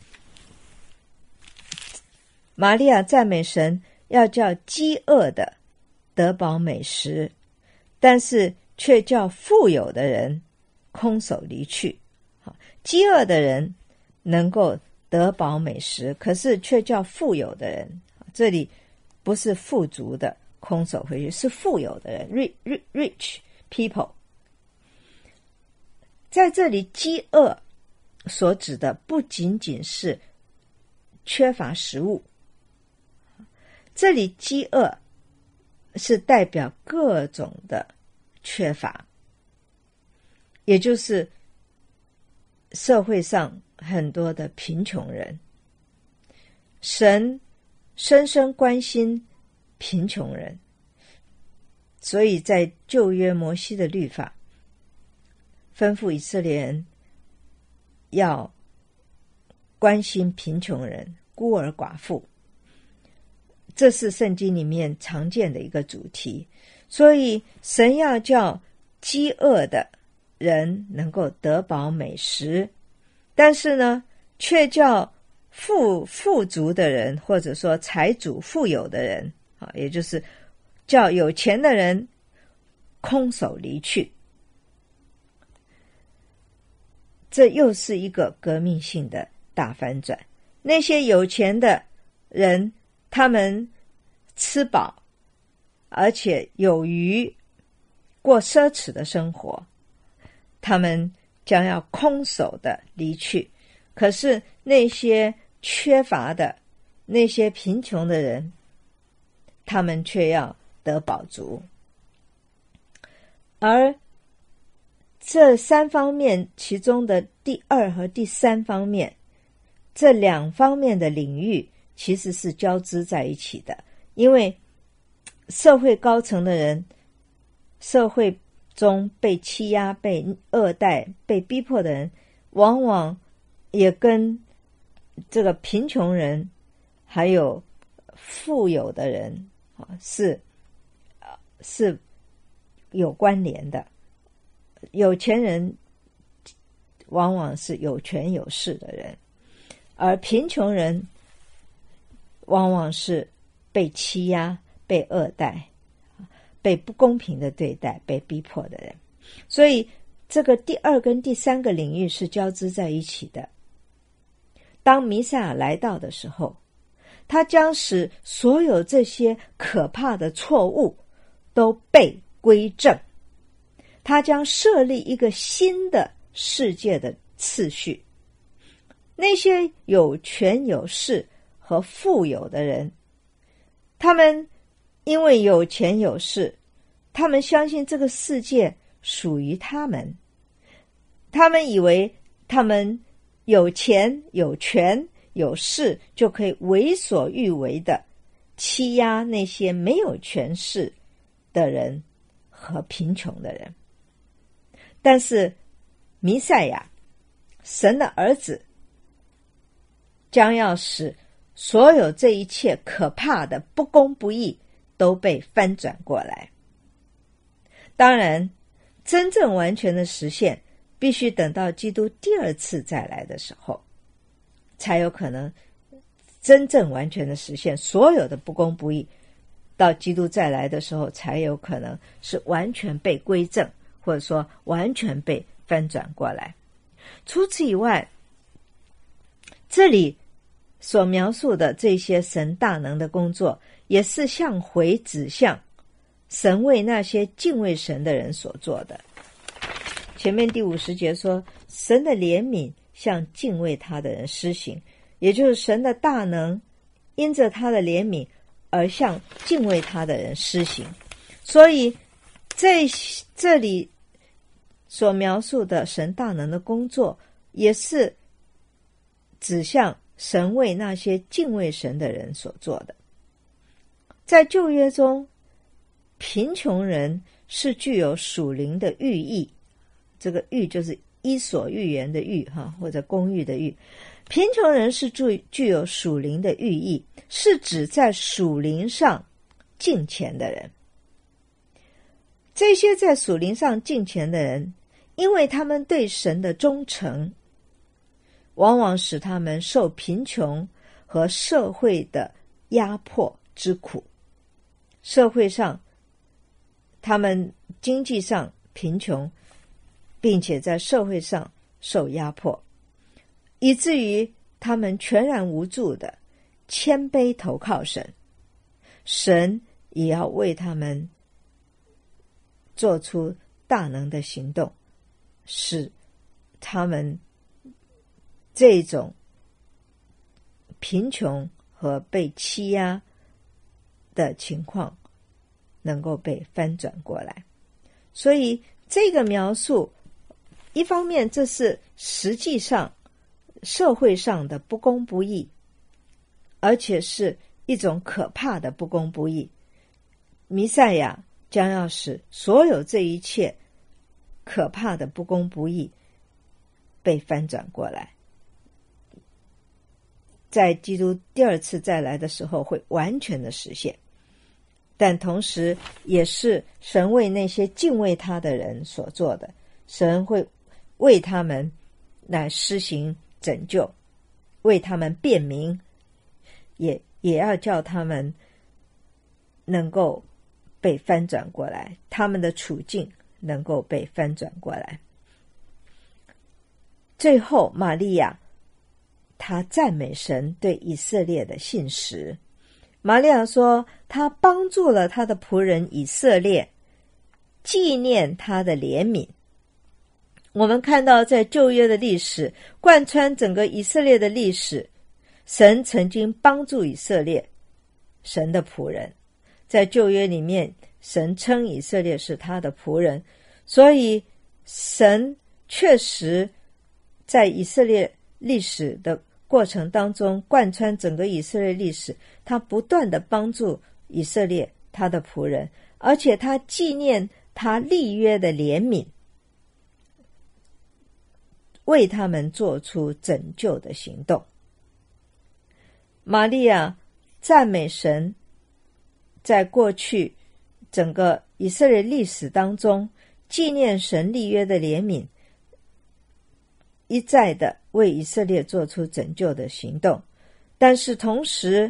玛利亚赞美神，要叫饥饿的得饱美食，但是却叫富有的人空手离去。饥饿的人能够得饱美食，可是却叫富有的人，这里不是富足的空手回去，是富有的人 rich, rich people。 在这里饥饿所指的不仅仅是缺乏食物，这里饥饿是代表各种的缺乏，也就是社会上很多的贫穷人。神深深关心贫穷人，所以在旧约摩西的律法吩咐以色列人要关心贫穷人、孤儿寡妇，这是圣经里面常见的一个主题。所以神要叫饥饿的人能够得饱美食，但是呢，却叫富富足的人，或者说财主富有的人，也就是叫有钱的人空手离去。这又是一个革命性的大翻转。那些有钱的人，他们吃饱，而且有余，过奢侈的生活，他们将要空手的离去。可是那些缺乏的、那些贫穷的人，他们却要得饱足。而这三方面其中的第二和第三方面，这两方面的领域其实是交织在一起的。因为社会高层的人，社会中被欺压、被恶待、被逼迫的人，往往也跟这个贫穷人还有富有的人啊是是有关联的。有钱人往往是有权有势的人，而贫穷人往往是被欺压、被恶待、被不公平的对待、被逼迫的人。所以这个第二跟第三个领域是交织在一起的。当弥赛亚来到的时候，他将使所有这些可怕的错误都被归正，他将设立一个新的世界的次序。那些有权有势和富有的人，他们因为有钱有势，他们相信这个世界属于他们，他们以为他们有钱有权有势就可以为所欲为的欺压那些没有权势的人和贫穷的人。但是弥赛亚，神的儿子，将要使所有这一切可怕的不公不义都被翻转过来。当然，真正完全的实现必须等到基督第二次再来的时候，才有可能真正完全的实现。所有的不公不义到基督再来的时候才有可能是完全被归正，或者说完全被翻转过来。除此以外，这里所描述的这些神大能的工作，也是向回指向神为那些敬畏神的人所做的。前面第五十节说，神的怜悯向敬畏他的人施行，也就是神的大能因着他的怜悯而向敬畏他的人施行。所以这这里所描述的神大能的工作，也是指向神为那些敬畏神的人所做的。在旧约中，贫穷人是具有属灵的寓意，这个寓就是伊索寓言的寓哈，或者公寓的寓。贫穷人是具具有属灵的寓意，是指在属灵上敬虔的人。这些在属灵上敬虔的人，因为他们对神的忠诚，往往使他们受贫穷和社会的压迫之苦。社会上他们经济上贫穷，并且在社会上受压迫，以至于他们全然无助的谦卑投靠神，神也要为他们做出大能的行动，使他们这种贫穷和被欺压的情况能够被翻转过来。所以这个描述，一方面这是实际上社会上的不公不义，而且是一种可怕的不公不义。弥赛亚将要使所有这一切可怕的不公不义被翻转过来，在基督第二次再来的时候会完全的实现。但同时也是神为那些敬畏他的人所做的，神会为他们来施行拯救，为他们辩明，也也要叫他们能够被翻转过来，他们的处境能够被翻转过来。最后玛利亚她赞美神对以色列的信实。玛利亚说，她帮助了她的仆人以色列，纪念他的怜悯。我们看到在旧约的历史，贯穿整个以色列的历史，神曾经帮助以色列，神的仆人。在旧约里面，神称以色列是他的仆人，所以神确实在以色列历史的过程当中，贯穿整个以色列历史，他不断的帮助以色列他的仆人，而且他纪念他立约的怜悯，为他们做出拯救的行动。玛利亚赞美神，在过去整个以色列历史当中，纪念神立约的怜悯，一再的为以色列做出拯救的行动，但是同时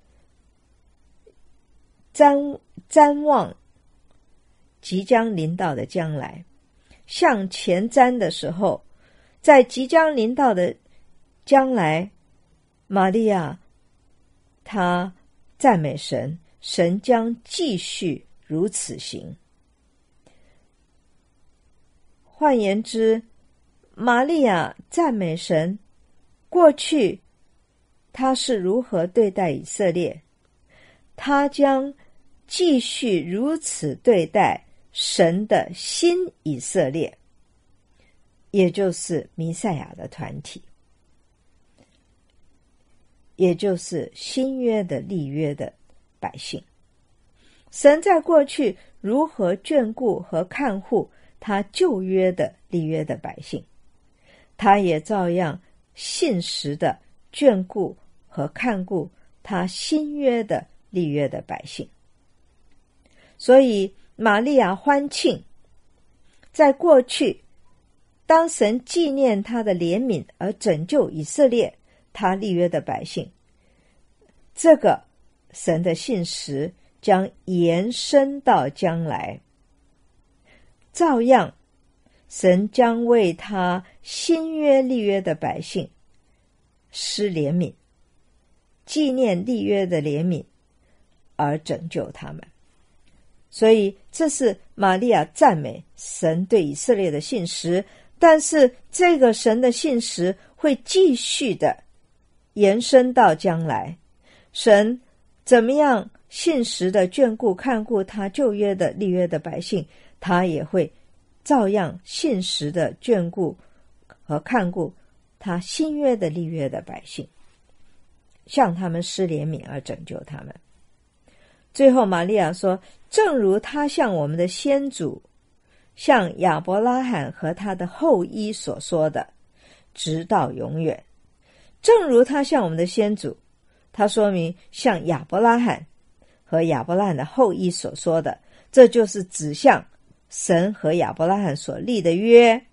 瞻瞻望即将临到的将来，向前瞻的时候，在即将临到的将来，玛利亚她赞美神，神将继续如此行。换言之，玛利亚赞美神，过去他是如何对待以色列，他将继续如此对待神的新以色列，也就是弥赛亚的团体，也就是新约的立约的百姓。神在过去如何眷顾和看护他旧约的立约的百姓，他也照样信实的眷顾和看顾他新约的立约的百姓。所以玛利亚欢庆，在过去当神纪念他的怜悯而拯救以色列他立约的百姓，这个神的信实将延伸到将来，照样神将为他新约立约的百姓施怜悯，纪念立约的怜悯而拯救他们。所以这是玛利亚赞美神对以色列的信实，但是这个神的信实会继续的延伸到将来。神怎么样信实的眷顾看顾他旧约的立约的百姓，他也会照样信实的眷顾和看顾他新约的立约的百姓，向他们施怜悯而拯救他们。最后玛利亚说，正如他向我们的先祖，向亚伯拉罕和他的后裔所说的，直到永远。正如他向我们的先祖，他说明向亚伯拉罕和亚伯拉罕的后裔所说的，这就是指向神和亚伯拉罕所立的约，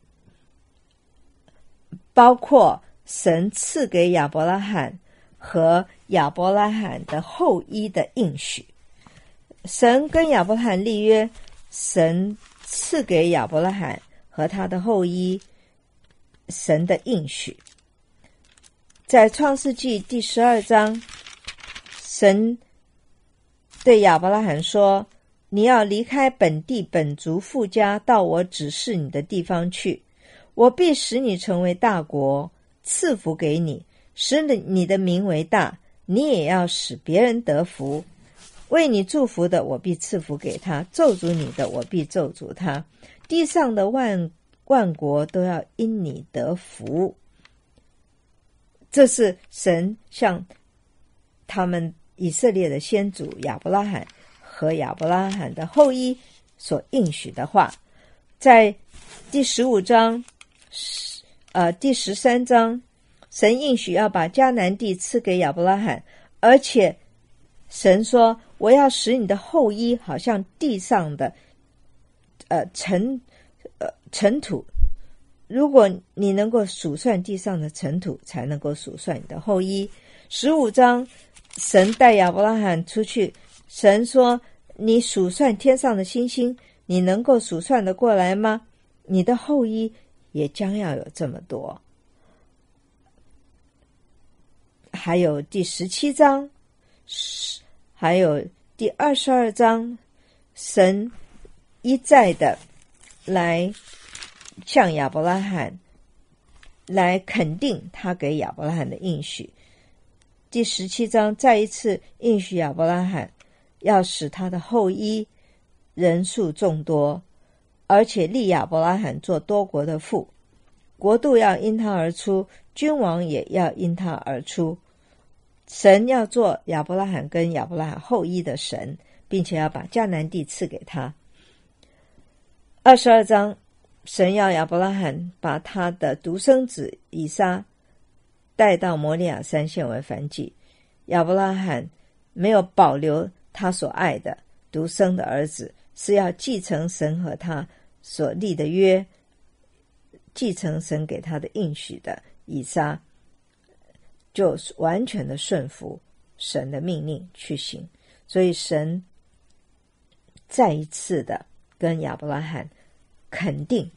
包括神赐给亚伯拉罕和亚伯拉罕的后裔的应许。神跟亚伯拉罕立约，神赐给亚伯拉罕和他的后裔神的应许。在创世纪第十二章，神对亚伯拉罕说，你要离开本地本族父家，到我指示你的地方去，我必使你成为大国，赐福给你，使你的名为大，你也要使别人得福。为你祝福的，我必赐福给他；咒诅你的，我必咒诅他。地上的万万国都要因你得福。这是神向他们以色列的先祖亚伯拉罕和亚伯拉罕的后裔所应许的话。在第十五章呃，第十三章，神应许要把迦南地赐给亚伯拉罕，而且神说，我要使你的后裔好像地上的呃尘呃尘土，如果你能够数算地上的尘土，才能够数算你的后裔。十五章，神带亚伯拉罕出去，神说，你数算天上的星星，你能够数算得过来吗？你的后裔也将要有这么多。还有第十七章，还有第二十二章，神一再的来向亚伯拉罕来肯定他给亚伯拉罕的应许。第十七章再一次应许亚伯拉罕要使他的后裔人数众多， 而且立亚伯拉罕做多国的父，国度要因他而出，君王也要因他而出。神要做亚伯拉罕跟亚伯拉罕后裔的神，并且要把迦南地赐给他。二十二章，神要亚伯拉罕把他的独生子以撒带到摩利亚山献为燔祭。亚伯拉罕没有保留他所爱的独生的儿子，是要继承神和他所立的约，继承神给他的应许的。以撒就完全的顺服神的命令去行，所以神再一次的跟亚伯拉罕肯定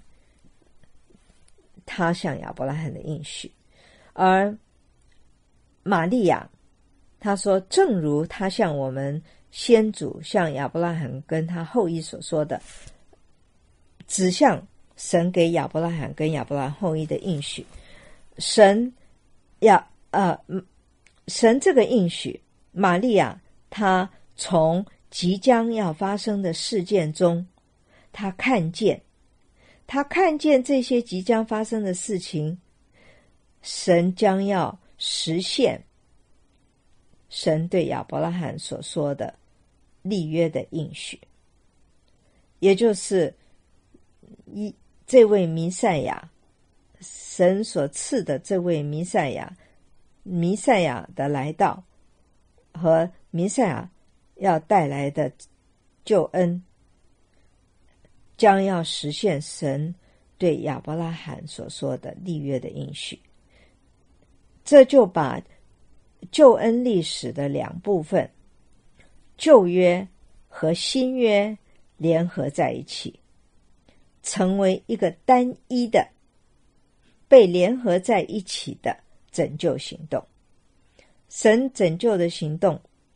他向亚伯拉罕的应许。而玛利亚他说，正如他向我们先祖向亚伯拉罕跟他后裔所说的，指向神给亚伯拉罕跟亚伯拉罕后裔的应许。神要呃，神这个应许，玛利亚她从即将要发生的事件中，她看见她看见这些即将发生的事情，神将要实现神对亚伯拉罕所说的立约的应许，也就是一这位弥赛亚，神所赐的这位弥赛亚，弥赛亚的来到和弥赛亚要带来的救恩，将要实现神对亚伯拉罕所说的立约的应许。这就把救恩历史的两部分，旧约和新约联合在一起，成为一个单一的被联合在一起的拯救行动。神拯救的行动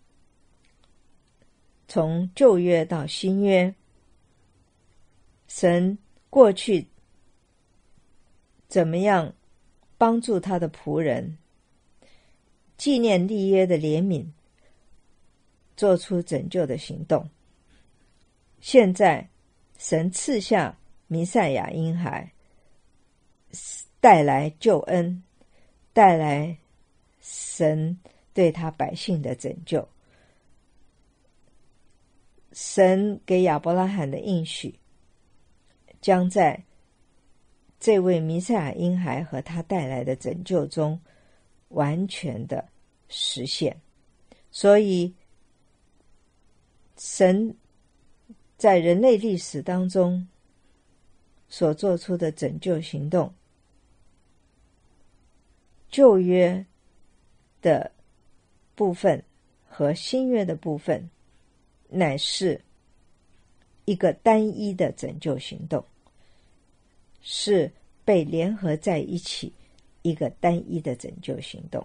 从旧约到新约，神过去怎么样帮助他的仆人纪念立约的怜悯，做出拯救的行动。现在神赐下弥赛亚婴孩，带来救恩，带来神对他百姓的拯救。神给亚伯拉罕的应许，将在这位弥赛亚婴孩和他带来的拯救中完全的实现。所以神在人类历史当中所做出的拯救行动，旧约的部分和新约的部分，乃是一个单一的拯救行动，是被联合在一起一个单一的拯救行动。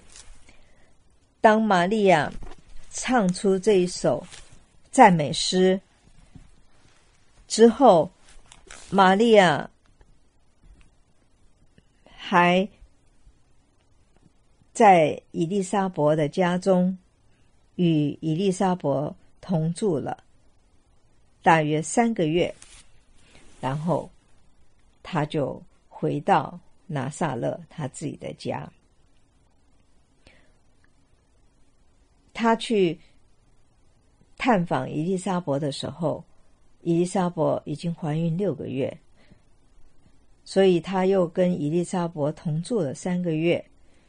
当玛利亚唱出这一首赞美诗之后，玛利亚还在以利沙伯的家中与以利沙伯同住了大约三个月，然后他就回到拿撒勒他自己的家。他去探访以利沙伯的时候，以利沙伯已经怀孕六个月，所以他又跟以利沙伯同住了三个月，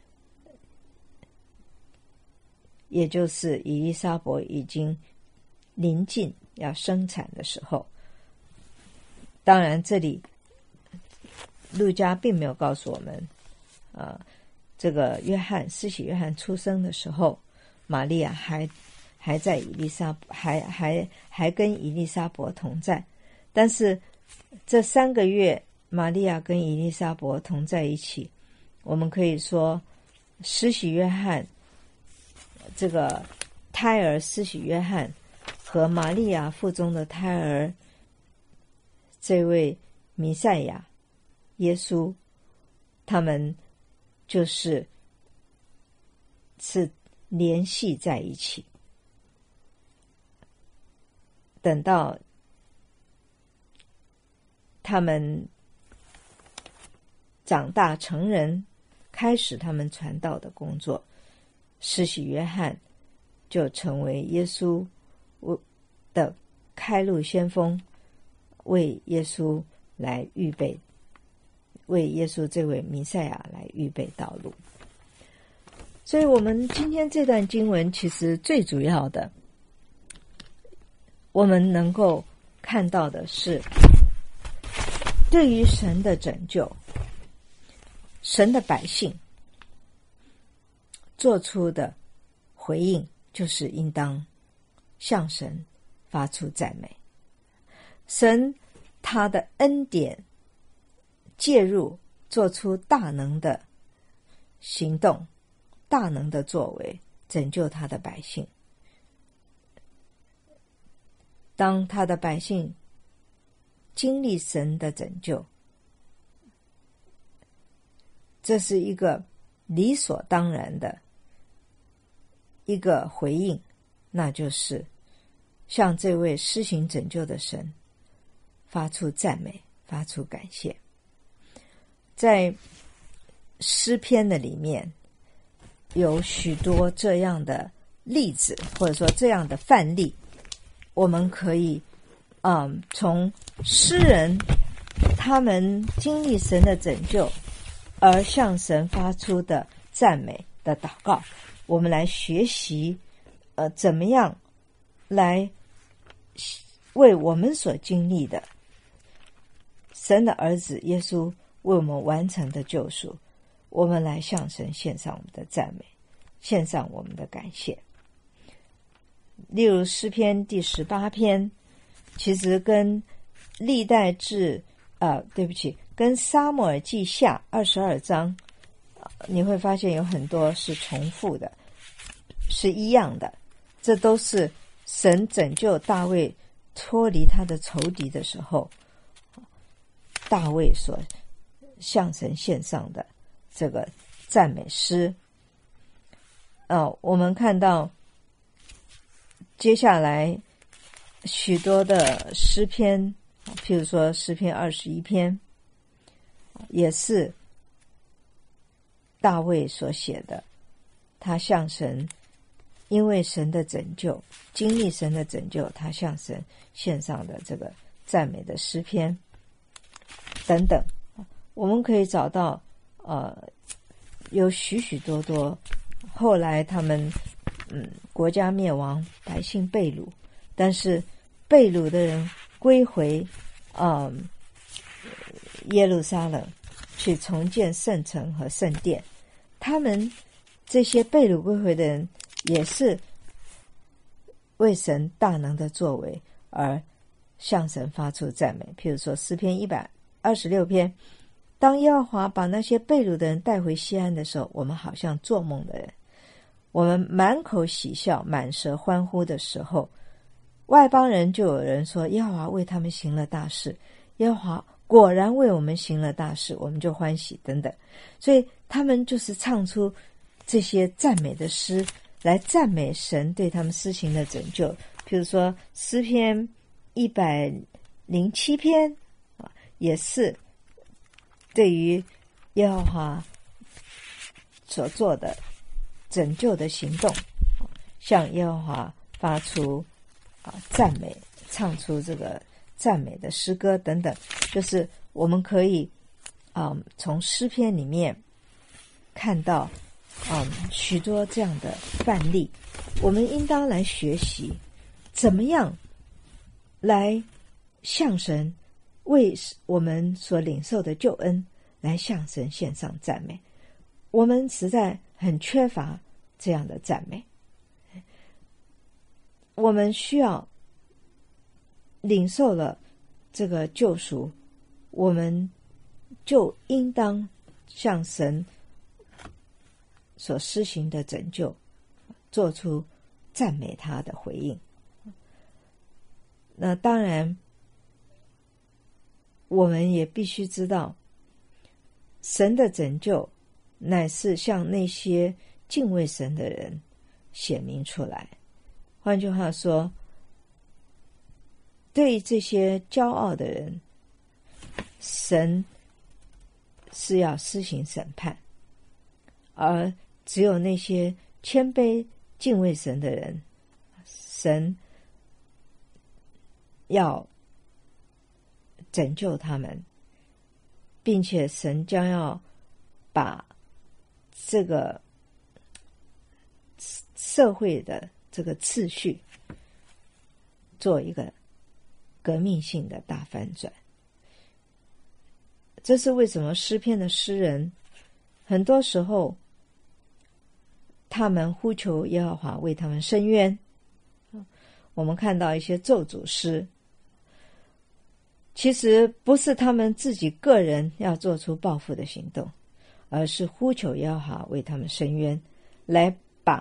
也就是以利沙伯已经临近要生产的时候。当然这里路加并没有告诉我们啊，这个约翰施洗约翰出生的时候，玛利亚还还在以利沙还还还跟以利沙伯同在。但是这三个月玛利亚跟以利沙伯同在一起，我们可以说施洗约翰这个胎儿施洗约翰和玛利亚腹中的胎儿这位弥赛亚耶稣，他们就是是联系在一起。等到他们长大成人，开始他们传道的工作，施洗约翰就成为耶稣的开路先锋，为耶稣来预备，为耶稣这位弥赛亚来预备道路。所以我们今天这段经文其实最主要的，我们能够看到的是，对于神的拯救，神的百姓做出的回应，就是应当向神发出赞美。神他的恩典介入，做出大能的行动，大能的作为，拯救他的百姓。当他的百姓经历神的拯救，这是一个理所当然的一个回应，那就是向这位施行拯救的神发出赞美，发出感谢。在诗篇的里面有许多这样的例子，或者说这样的范例，我们可以嗯，从诗人他们经历神的拯救而向神发出的赞美的祷告，我们来学习呃，怎么样来为我们所经历的神的儿子耶稣为我们完成的救赎，我们来向神献上我们的赞美，献上我们的感谢。例如诗篇第十八篇，其实跟历代志呃，对不起，跟撒母耳记下二十二章，你会发现有很多是重复的，是一样的。这都是神拯救大卫脱离他的仇敌的时候，大卫所向神献上的这个赞美诗。呃，我们看到接下来许多的诗篇，譬如说诗篇二十一篇，也是大卫所写的，他向神，因为神的拯救，经历神的拯救，他向神献上的这个赞美的诗篇等等。我们可以找到呃，有许许多多后来他们嗯国家灭亡，百姓被掳，但是被掳的人归回嗯耶路撒冷，去重建圣城和圣殿。他们这些被掳归回的人也是为神大能的作为而向神发出赞美。譬如说诗篇一百二十六篇，当耶和华把那些被掳的人带回西安的时候，我们好像做梦的人，我们满口喜笑，满舌欢呼的时候，外邦人就有人说，耶和华为他们行了大事，耶和华果然为我们行了大事，我们就欢喜等等。所以他们就是唱出这些赞美的诗，来赞美神对他们施行的拯救。譬如说诗篇一百零七篇也是对于耶和华所做的拯救的行动，向耶和华发出啊赞美，唱出这个赞美的诗歌等等。就是我们可以嗯从诗篇里面看到嗯许多这样的范例，我们应当来学习怎么样来向神为我们所领受的救恩来向神献上赞美。我们实在很缺乏这样的赞美，我们需要领受了这个救赎，我们就应当向神所施行的拯救做出赞美他的回应。那当然我们也必须知道，神的拯救乃是向那些敬畏神的人显明出来。换句话说，对这些骄傲的人， 神是要施行审判，而只有那些谦卑敬畏神的人，神要拯救他们，并且神将要把这个社会的这个次序做一个革命性的大翻转。这是为什么诗篇的诗人很多时候他们呼求耶和华为他们伸冤。我们看到一些咒诅诗，其实不是他们自己个人要做出报复的行动，而是呼求耶和华为他们伸冤，来把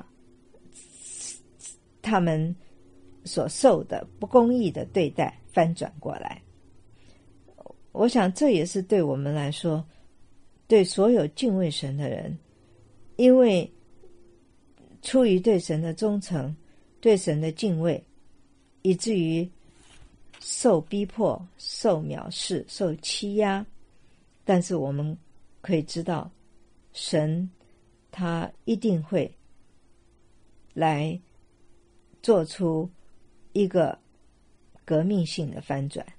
他们所受的不公义的对待翻转过来。我想这也是对我们来说，对所有敬畏神的人，因为出于对神的忠诚，对神的敬畏，以至于受逼迫、受藐视、受欺压，但是我们可以知道，神他一定会来做出一个革命性的翻转。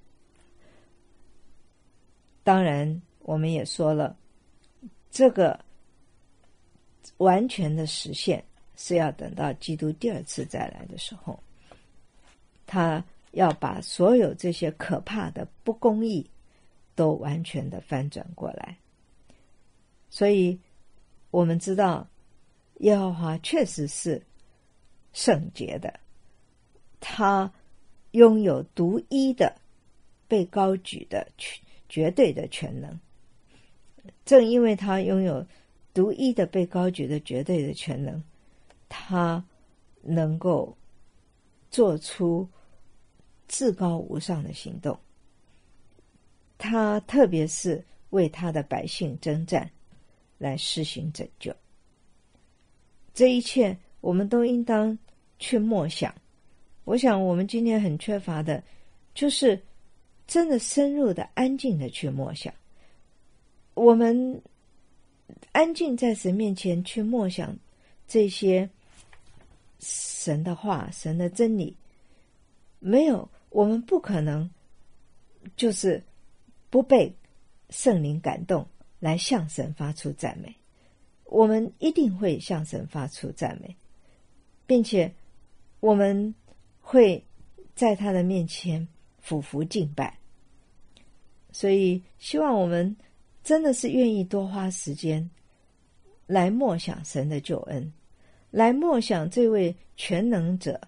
当然我们也说了，这个完全的实现是要等到基督第二次再来的时候，他要把所有这些可怕的不公义都完全的翻转过来。所以我们知道耶和华确实是圣洁的，他拥有独一的被高举的绝对的全能。正因为他拥有独一的被高举的绝对的全能，他能够做出至高无上的行动。他特别是为他的百姓征战，来施行拯救。这一切我们都应当去默想。我想我们今天很缺乏的就是真的深入的安静的去默想。我们安静在神面前去默想这些神的话、神的真理，没有，我们不可能就是不被圣灵感动来向神发出赞美。我们一定会向神发出赞美，并且我们会在他的面前俯伏敬拜。所以希望我们真的是愿意多花时间来默想神的救恩，来默想这位全能者，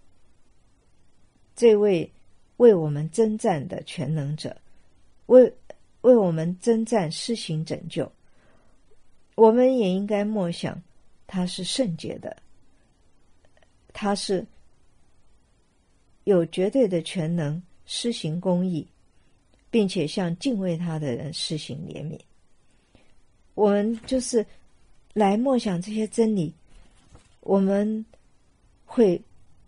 这位为我们征战的全能者，为为我们征战施行拯救。我们也应该默想他是圣洁的，他是有绝对的全能施行公义，并且向敬畏他的人施行怜悯。我们就是来默想这些真理，我们会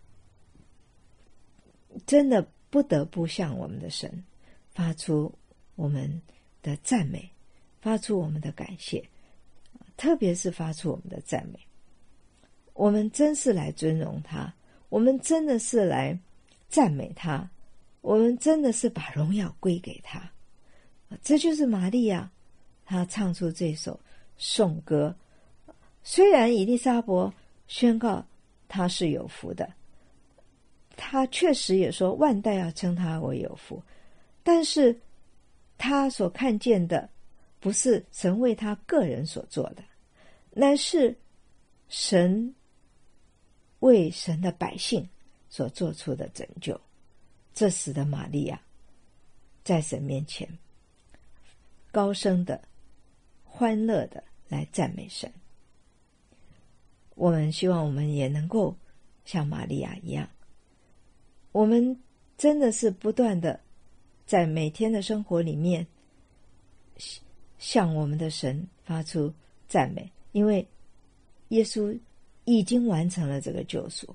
真的不得不向我们的神发出我们的赞美，发出我们的感谢，特别是发出我们的赞美。我们真是来尊荣他，我们真的是来赞美他，我们真的是把荣耀归给他。这就是玛利亚她唱出这首颂歌。虽然以利沙伯宣告他是有福的，他确实也说万代要称他为有福，但是他所看见的不是神为他个人所做的，乃是神为神的百姓所做出的拯救。这使得玛利亚在神面前高声的欢乐的来赞美神。我们希望我们也能够像玛利亚一样，我们真的是不断的在每天的生活里面向我们的神发出赞美，因为耶稣已经完成了这个救赎。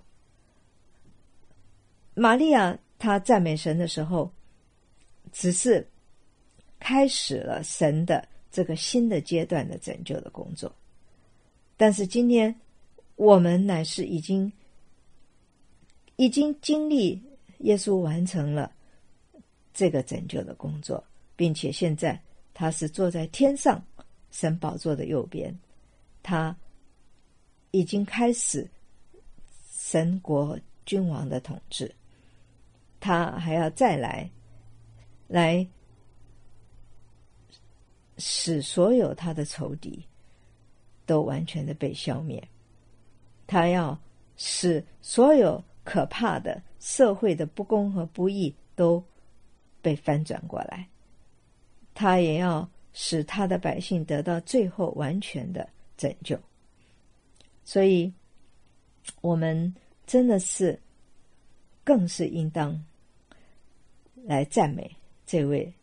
玛利亚她赞美神的时候，只是开始了神的这个新的阶段的拯救的工作。但是今天我们乃是已经已经经历耶稣完成了这个拯救的工作，并且现在他是坐在天上神宝座的右边，他已经开始神国君王的统治，他还要再来来使所有他的仇敌都完全的被消灭，他要使所有可怕的社会的不公和不义都被翻转过来，他也要使他的百姓得到最后完全的拯救。所以我们真的是更是应当来赞美这位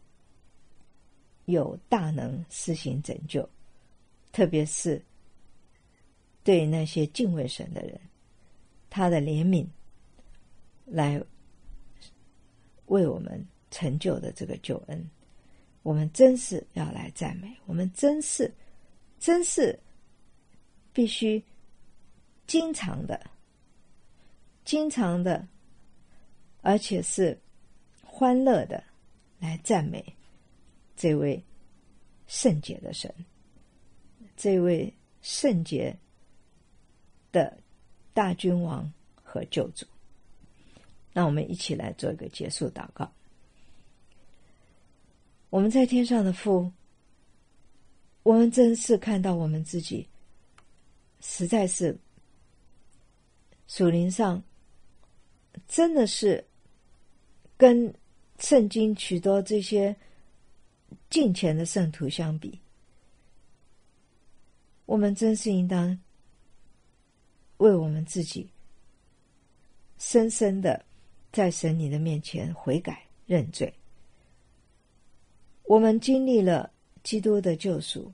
有大能施行拯救，特别是对那些敬畏神的人，他的怜悯来为我们成就的这个救恩，我们真是要来赞美，我们真是真是必须经常的经常的而且是欢乐的来赞美这位圣洁的神，这位圣洁的大君王和救主。那我们一起来做一个结束祷告。我们在天上的父，我们真是看到我们自己实在是属灵上真的是跟圣经许多这些敬虔的圣徒相比，我们真是应当为我们自己深深的在神你的面前悔改认罪。我们经历了基督的救赎，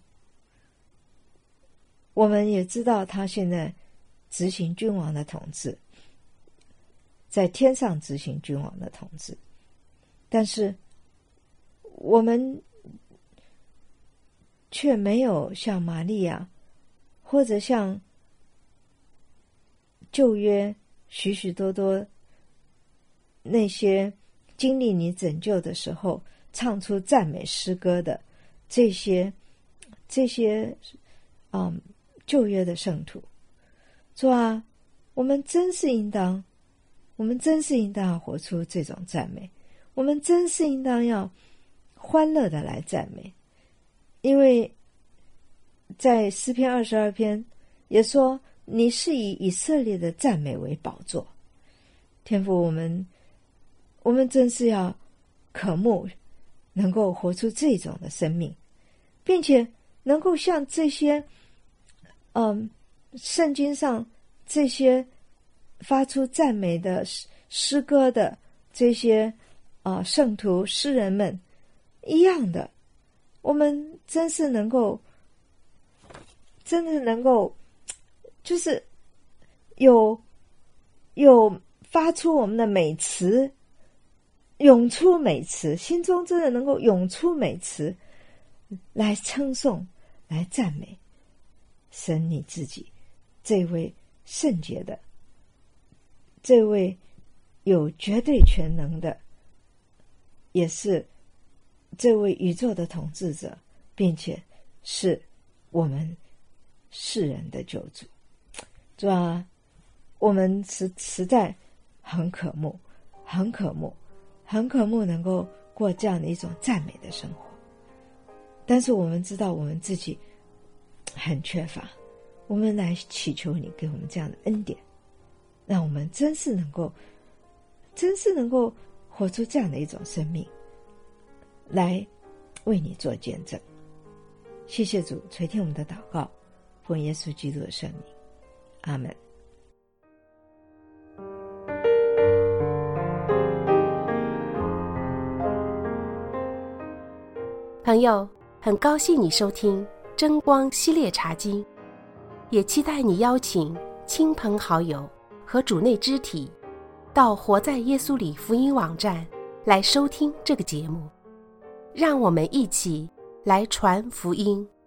我们也知道他现在执行君王的统治，在天上执行君王的统治，但是我们却没有像玛利亚或者像旧约许许多多那些经历你拯救的时候唱出赞美诗歌的这些这些嗯旧约的圣徒。主啊，我们真是应当我们真是应当要活出这种赞美，我们真是应当要欢乐的来赞美。因为在诗篇二十二篇也说，你是以以色列的赞美为宝座。天父，我们我们真是要渴慕能够活出这种的生命，并且能够像这些嗯圣经上这些发出赞美的诗歌的这些啊、呃、圣徒诗人们一样的，我们真是能够真的能够就是有有发出我们的美词，涌出美词，心中真的能够涌出美词来称颂来赞美神你自己，这位圣洁的，这位有绝对全能的，也是这位宇宙的统治者，并且是我们世人的救主。主啊，我们实实在很渴慕很渴慕很渴慕能够过这样的一种赞美的生活，但是我们知道我们自己很缺乏，我们来祈求你给我们这样的恩典，让我们真是能够真是能够活出这样的一种生命来为你做见证。谢谢主垂听我们的祷告，奉耶稣基督的圣名，阿们。 朋友，很高兴你收听真光系列查经，也期待你邀请亲朋好友和主内肢体到活在耶稣里福音网站来收听这个节目。 让我们一起来传福音。